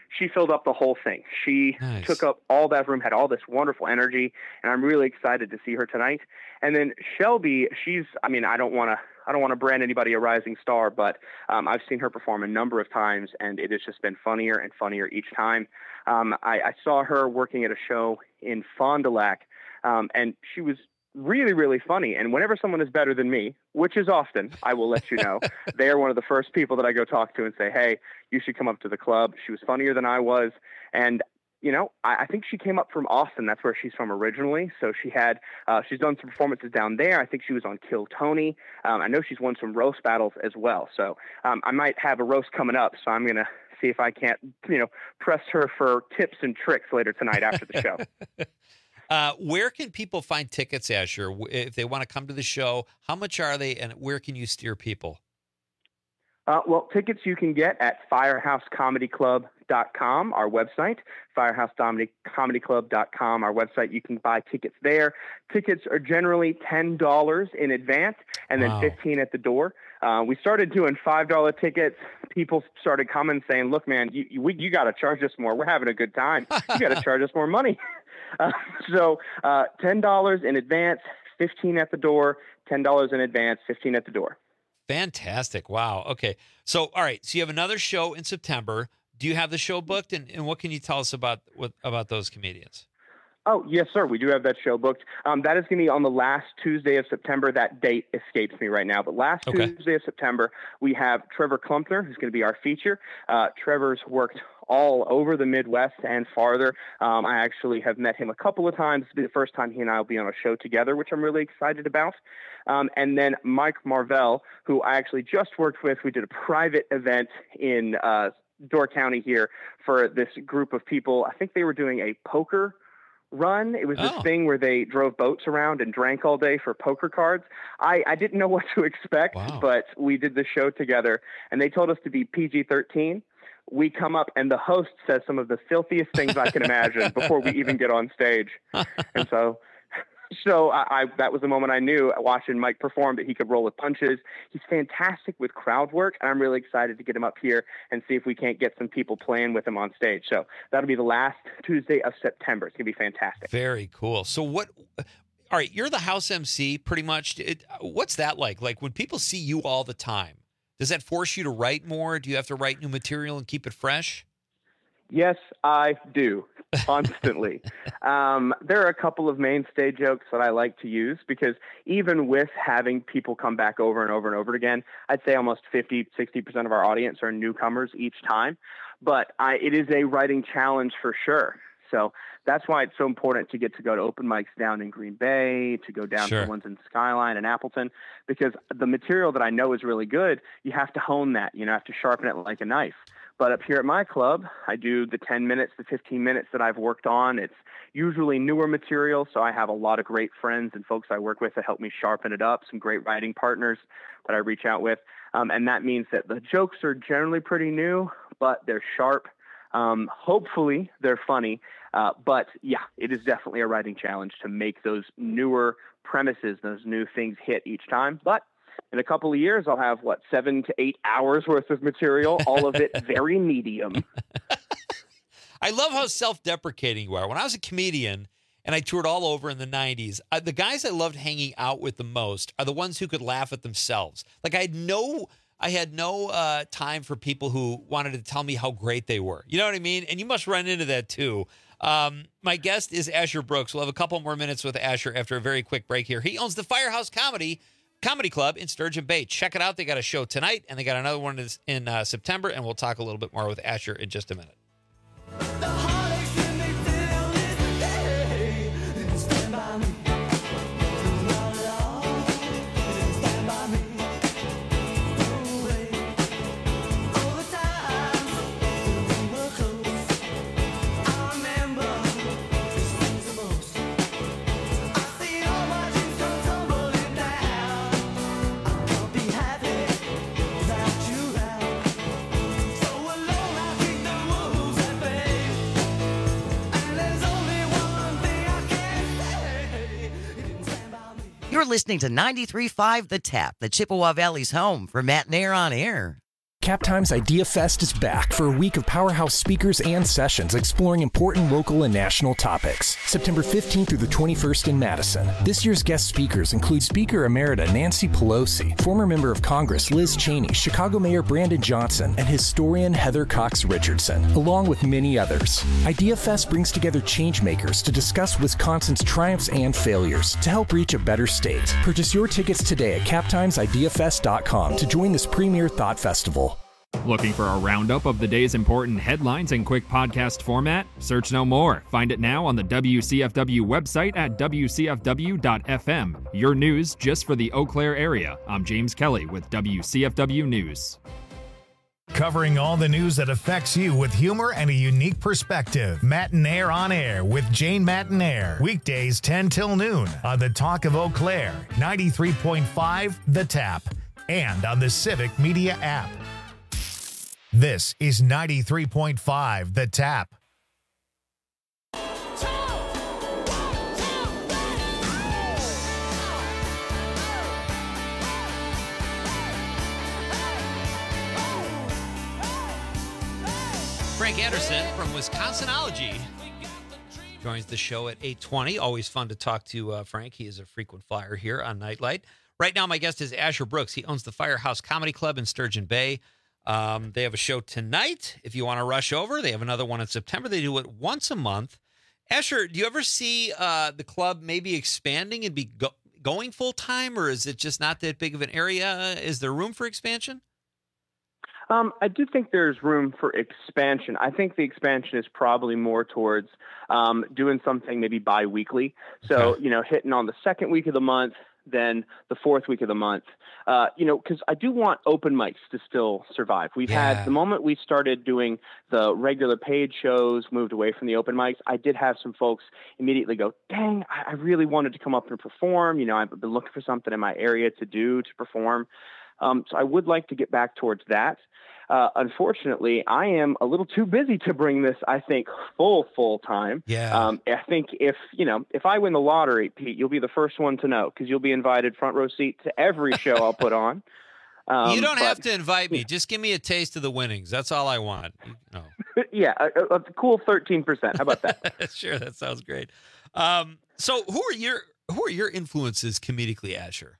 she filled up the whole thing. She Nice. took up all that room, had all this wonderful energy, and I'm really excited to see her tonight. And then Shelby, she's, I mean, I don't want to, I don't want to brand anybody a rising star, but um, I've seen her perform a number of times, and it has just been funnier and funnier each time. Um, I, I saw her working at a show in Fond du Lac, um, and she was really, really funny. And whenever someone is better than me, which is often, I will let you know, they are one of the first people that I go talk to and say, hey, you should come up to the club. She was funnier than I was. And, you know, I, I think she came up from Austin. That's where she's from originally. So she had, uh, she's done some performances down there. I think she was on Kill Tony. Um, I know she's won some roast battles as well. So um, I might have a roast coming up. So I'm going to see if I can't, you know, press her for tips and tricks later tonight after the show. Uh, where can people find tickets, Asher, if they want to come to the show? How much are they, and where can you steer people? Uh, well, tickets you can get at firehouse comedy club dot com, our website, firehouse comedy club dot com, our website. You can buy tickets there. Tickets are generally ten dollars in advance and then Wow. fifteen dollars at the door. Uh, we started doing five dollar tickets. People started coming saying, look, man, you, you, you got to charge us more. We're having a good time. You got to charge us more money. Uh, so uh, ten dollars in advance, fifteen dollars at the door, ten dollars in advance, fifteen dollars at the door. Fantastic. Wow. Okay. So, all right. So you have another show in September. Do you have the show booked? And, and what can you tell us about what about those comedians? Oh, yes, sir. We do have that show booked. Um, that is going to be on the last Tuesday of September. That date escapes me right now. But last Okay. Tuesday of September, we have Trevor Klumpner, who's going to be our feature. Uh, Trevor's worked all over the Midwest and farther. Um, I actually have met him a couple of times. This will be the first time he and I will be on a show together, which I'm really excited about. Um, and then Mike Marvell, who I actually just worked with. We did a private event in uh, Door County here for this group of people. I think they were doing a poker run. It was this Oh. thing where they drove boats around and drank all day for poker cards. I, I didn't know what to expect, Wow. but we did the show together, and they told us to be P G thirteen. We come up, and the host says some of the filthiest things I can imagine before we even get on stage. And so... So I, I that was the moment I knew, watching Mike perform, that he could roll with punches. He's fantastic with crowd work, and I'm really excited to get him up here and see if we can't get some people playing with him on stage. So that'll be the last Tuesday of September. It's going to be fantastic. Very cool. So what, all right, you're the house M C pretty much. It, what's that like? Like when people see you all the time, does that force you to write more? Do you have to write new material and keep it fresh? Yes, I do, constantly. um, there are a couple of mainstay jokes that I like to use because even with having people come back over and over and over again, I'd say almost fifty, sixty percent of our audience are newcomers each time. But I, it is a writing challenge for sure. So that's why it's so important to get to go to open mics down in Green Bay, to go down Sure. to ones in Skyline and Appleton, because the material that I know is really good, you have to hone that. You know, have to sharpen it like a knife. But up here at my club, I do the ten minutes, the fifteen minutes that I've worked on. It's usually newer material, so I have a lot of great friends and folks I work with that help me sharpen it up, some great writing partners that I reach out with. Um, and that means that the jokes are generally pretty new, but they're sharp. Um, hopefully they're funny. Uh, but yeah, it is definitely a writing challenge to make those newer premises, those new things hit each time. But in a couple of years, I'll have, what, seven to eight hours worth of material, all of it very medium. I love how self-deprecating you are. When I was a comedian and I toured all over in the nineties, uh, the guys I loved hanging out with the most are the ones who could laugh at themselves. Like I had no, I had no uh, time for people who wanted to tell me how great they were. You know what I mean? And you must run into that too. Um, my guest is Asher Brooks. We'll have a couple more minutes with Asher after a very quick break here. He owns the Firehouse Comedy Comedy Club in Sturgeon Bay. Check it out. They got a show tonight, and they got another one in uh, September, and we'll talk a little bit more with Asher in just a minute. You're listening to ninety-three point five The Tap, the Chippewa Valley's home for Matt and Air on Air. Cap Times Idea Fest is back for a week of powerhouse speakers and sessions exploring important local and national topics. September fifteenth through the twenty-first in Madison. This year's guest speakers include Speaker Emerita Nancy Pelosi, former member of Congress Liz Cheney, Chicago Mayor Brandon Johnson, and historian Heather Cox Richardson, along with many others. Idea Fest brings together change makers to discuss Wisconsin's triumphs and failures to help reach a better state. Purchase your tickets today at cap times idea fest dot com to join this premier thought festival. Looking for a roundup of the day's important headlines in quick podcast format? Search no more. Find it now on the W C F W website at w c f w dot f m. Your news just for the Eau Claire area. I'm James Kelly with W C F W News. Covering all the news that affects you with humor and a unique perspective. Matinaire on Air with Jane Matinaire. Weekdays ten till noon on the Talk of Eau Claire, ninety-three point five The Tap, and on the Civic Media app. This is ninety-three point five The Tap. Frank Anderson from Wisconsinology joins the show at eight twenty. Always fun to talk to uh, Frank. He is a frequent flyer here on Nightlight. Right now, my guest is Asher Brooks. He owns the Firehouse Comedy Club in Sturgeon Bay. Um, they have a show tonight. If you want to rush over, they have another one in September. They do it once a month. Asher, do you ever see uh, the club maybe expanding and be go- going full time, or is it just not that big of an area? Is there room for expansion? Um, I do think there's room for expansion. I think the expansion is probably more towards um, doing something maybe bi-weekly. So, okay. you know, hitting on the second week of the month, then the fourth week of the month. Uh, you know, because I do want open mics to still survive. We've yeah. had, the moment we started doing the regular paid shows, moved away from the open mics, I did have some folks immediately go, dang, I, I really wanted to come up and perform. You know, I've been looking for something in my area to do, to perform. Um, so I would like to get back towards that. Uh, unfortunately, I am a little too busy to bring this, I think, full, full time. Yeah. Um, I think if, you know, if I win the lottery, Pete, you'll be the first one to know because you'll be invited front row seat to every show I'll put on. Um, you don't but, have to invite me. Just give me a taste of the winnings. That's all I want. No. yeah. A, a cool thirteen percent. How about that? Sure. That sounds great. Um, so who are your, who are your influences comedically, Asher?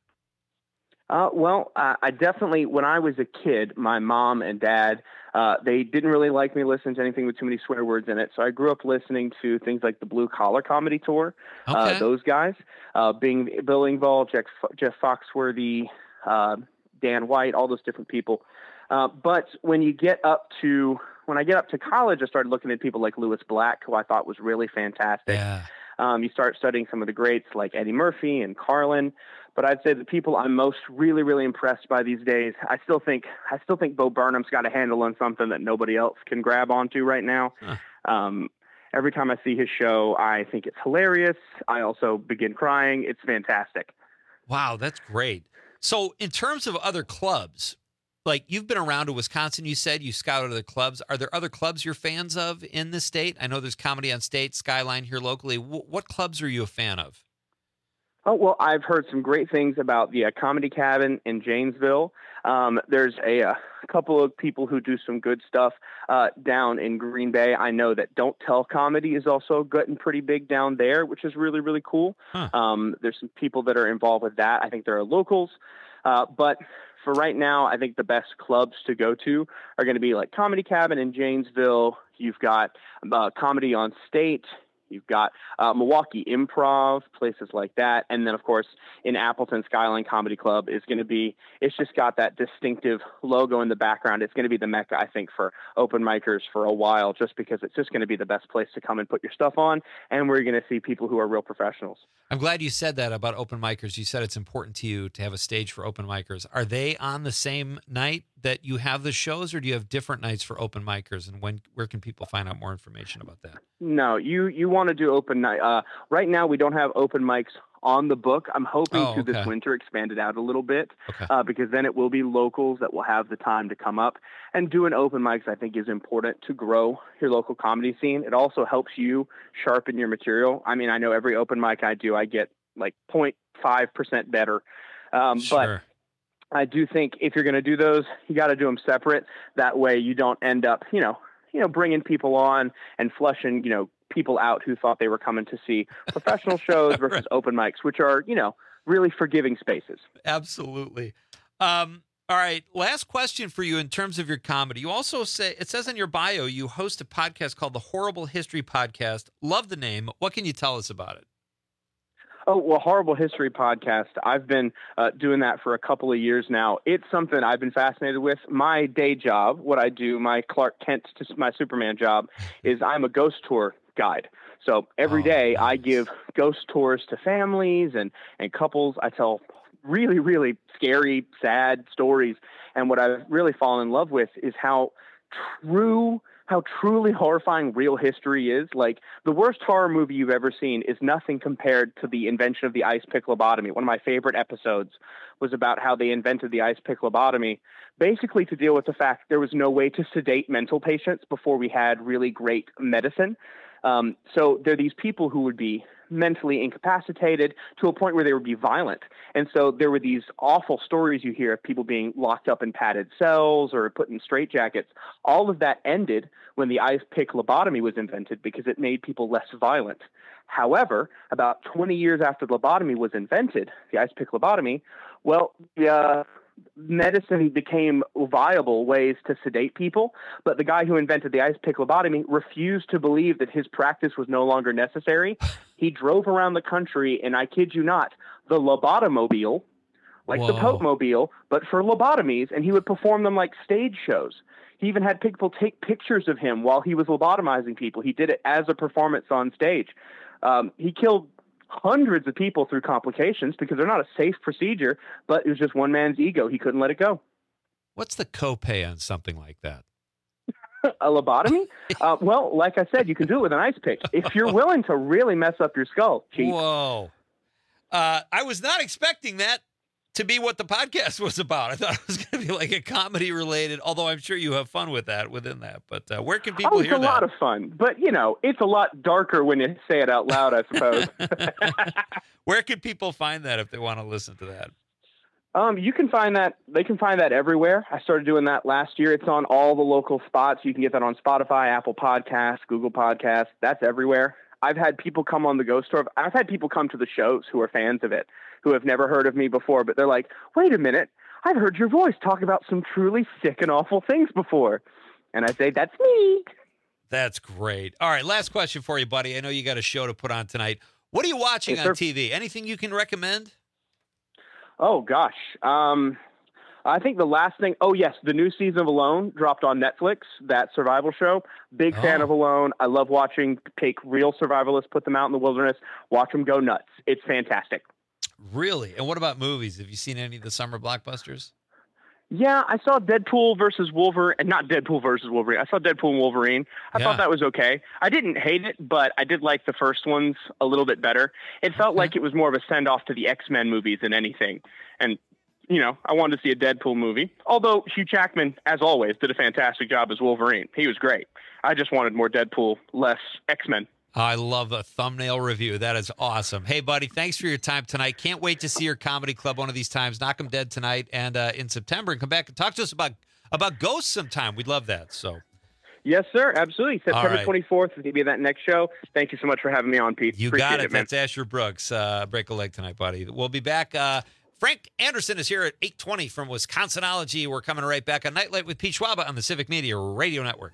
Uh, well, uh, I definitely, when I was a kid, my mom and dad, uh, they didn't really like me listening to anything with too many swear words in it. So I grew up listening to things like the Blue Collar Comedy Tour, okay. uh, those guys, uh, being Bill Engvall, Jeff, Jeff Foxworthy, uh, Dan White, all those different people. Uh, but when you get up to, when I get up to college, I started looking at people like Lewis Black, who I thought was really fantastic. Yeah. Um, you start studying some of the greats like Eddie Murphy and Carlin. But I'd say the people I'm most really, really impressed by these days, I still think I still think Bo Burnham's got a handle on something that nobody else can grab onto right now. Huh. Um, every time I see his show, I think it's hilarious. I also begin crying. It's fantastic. Wow, that's great. So in terms of other clubs, like you've been around to Wisconsin, you said you scouted the clubs. Are there other clubs you're fans of in the state? I know there's Comedy on State, Skyline here locally. W- what clubs are you a fan of? Oh, well, I've heard some great things about the uh, Comedy Cabin in Janesville. Um, there's a, a couple of people who do some good stuff uh, down in Green Bay. I know that Don't Tell Comedy is also getting pretty big down there, which is really, really cool. Huh. Um, there's some people that are involved with that. I think there are locals. Uh, but for right now, I think the best clubs to go to are going to be like Comedy Cabin in Janesville. You've got uh, Comedy on State. You've got uh, Milwaukee Improv, places like that. And then, of course, in Appleton, Skyline Comedy Club is going to be, it's just got that distinctive logo in the background. It's going to be the mecca, I think, for open micers for a while, just because it's just going to be the best place to come and put your stuff on. And we're going to see people who are real professionals. I'm glad you said that about open micers. You said it's important to you to have a stage for open micers. Are they on the same night that you have the shows, or do you have different nights for open micers? And when, where can people find out more information about that? No, you, you want to do open night. Uh, right now, we don't have open mics on the book. I'm hoping oh, to okay. this winter expand it out a little bit, okay. uh, because then it will be locals that will have the time to come up and doing open mics. I think is important to grow your local comedy scene. It also helps you sharpen your material. I mean, I know every open mic I do, I get like zero point five percent better. Um, sure. I do think if you're going to do those, you got to do them separate. That way you don't end up, you know, you know, bringing people on and flushing, you know, people out who thought they were coming to see professional shows versus Right. open mics, which are, you know, really forgiving spaces. Absolutely. Um, all right. Last question for you in terms of your comedy. You also say, it says in your bio, you host a podcast called the Horrible History Podcast. Love the name. What can you tell us about it? Oh, well, Horrible History Podcast. I've been uh, doing that for a couple of years now. It's something I've been fascinated with. My day job, what I do, my Clark Kent to my Superman job, is I'm a ghost tour guide. So every day I give ghost tours to families and, and couples. I tell really, really scary, sad stories. And what I've really fallen in love with is how true how truly horrifying real history is. Like, the worst horror movie you've ever seen is nothing compared to the invention of the ice pick lobotomy. One of my favorite episodes was about how they invented the ice pick lobotomy, basically to deal with the fact there was no way to sedate mental patients before we had really great medicine. Um, so there are these people who would be mentally incapacitated to a point where they would be violent. And so there were these awful stories you hear of people being locked up in padded cells or put in straitjackets. All of that ended when the ice pick lobotomy was invented because it made people less violent. However, about twenty years after the lobotomy was invented, the ice pick lobotomy, well, uh, medicine became viable ways to sedate people, but the guy who invented the ice pick lobotomy refused to believe that his practice was no longer necessary. He drove around the country, and I kid you not, the lobotomobile, like Whoa. the Pope mobile, but for lobotomies, and he would perform them like stage shows. He even had people take pictures of him while he was lobotomizing people. He did it as a performance on stage. Um, he killed hundreds of people through complications because they're not a safe procedure, but it was just one man's ego. He couldn't let it go. What's the copay on something like that? A lobotomy? uh, well, like I said, you can do it with an ice pick. If you're willing to really mess up your skull, cheap. Whoa. Uh, I was not expecting that to be what the podcast was about. I thought it was going to be like a comedy related, although I'm sure you have fun with that within that. But uh, where can people oh, it's hear a that? lot of fun, but you know, it's a lot darker when you say it out loud, I suppose. Where can people find that if they want to listen to that? Um, you can find that, they can find that everywhere. I started doing that last year. It's on all the local spots. You can get that on Spotify, Apple Podcasts, Google Podcasts. That's everywhere. I've had people come on the Ghost Tour. I've had people come to the shows who are fans of it, who have never heard of me before, but they're like, wait a minute, I've heard your voice talk about some truly sick and awful things before. And I say, that's me. That's great. All right, last question for you, buddy. I know you got a show to put on tonight. What are you watching Yes, on sir. T V? Anything you can recommend? Oh, gosh. Um, I think the last thing, oh, yes, the new season of Alone dropped on Netflix, that survival show. Big fan Oh. of Alone. I love watching, take real survivalists, put them out in the wilderness, watch them go nuts. It's fantastic. Really? And what about movies? Have you seen any of the summer blockbusters? Yeah, I saw Deadpool versus Wolverine, and not Deadpool versus Wolverine. I saw Deadpool and Wolverine. I Yeah. thought that was okay. I didn't hate it, but I did like the first ones a little bit better. It felt like it was more of a send-off to the X-Men movies than anything. And, you know, I wanted to see a Deadpool movie. Although Hugh Jackman, as always, did a fantastic job as Wolverine. He was great. I just wanted more Deadpool, less X-Men. I love a thumbnail review. That is awesome. Hey, buddy, thanks for your time tonight. Can't wait to see your comedy club one of these times. Knock 'em dead tonight and uh, in September, and come back and talk to us about about ghosts sometime. We'd love that. So, Yes, sir. Absolutely. September right. twenty-fourth is going to be that next show. Thank you so much for having me on, Pete. you Appreciate got it. man. That's Asher Brooks. Uh, break a leg tonight, buddy. We'll be back. Uh, Frank Anderson is here at eight twenty from Wisconsinology. We're coming right back on Nightlight with Pete Schwaba on the Civic Media Radio Network.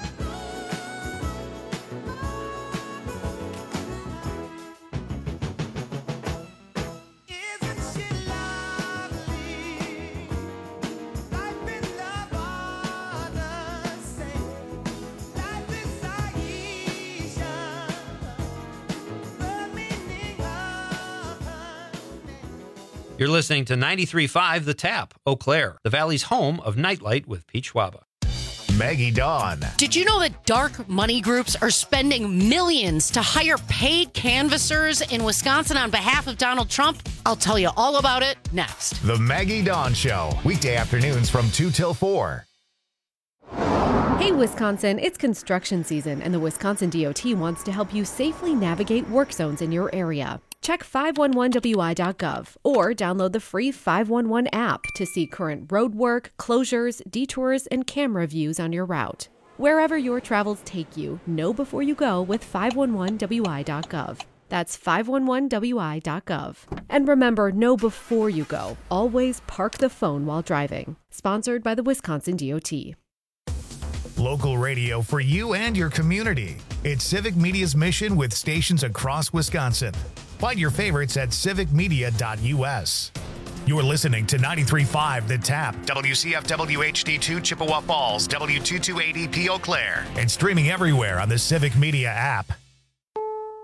You're listening to ninety-three point five The Tap, Eau Claire, the Valley's home of Nightlight with Pete Schwaba. Maggie Dawn. Did you know that dark money groups are spending millions to hire paid canvassers in Wisconsin on behalf of Donald Trump? I'll tell you all about it next. The Maggie Dawn Show, weekday afternoons from two till four. Hey, Wisconsin, it's construction season, and the Wisconsin D O T wants to help you safely navigate work zones in your area. Check five one one W I dot gov or download the free five one one app to see current roadwork, closures, detours, and camera views on your route. Wherever your travels take you, know before you go with five one one W I dot gov. That's five one one W I dot gov. And remember, know before you go. Always park the phone while driving. Sponsored by the Wisconsin D O T. Local radio for you and your community. It's Civic Media's mission with stations across Wisconsin. Find your favorites at civic media dot U S. You're listening to ninety-three point five The Tap, W C F W H D two Chippewa Falls, W two two eight E P Eau Claire, and streaming everywhere on the Civic Media app.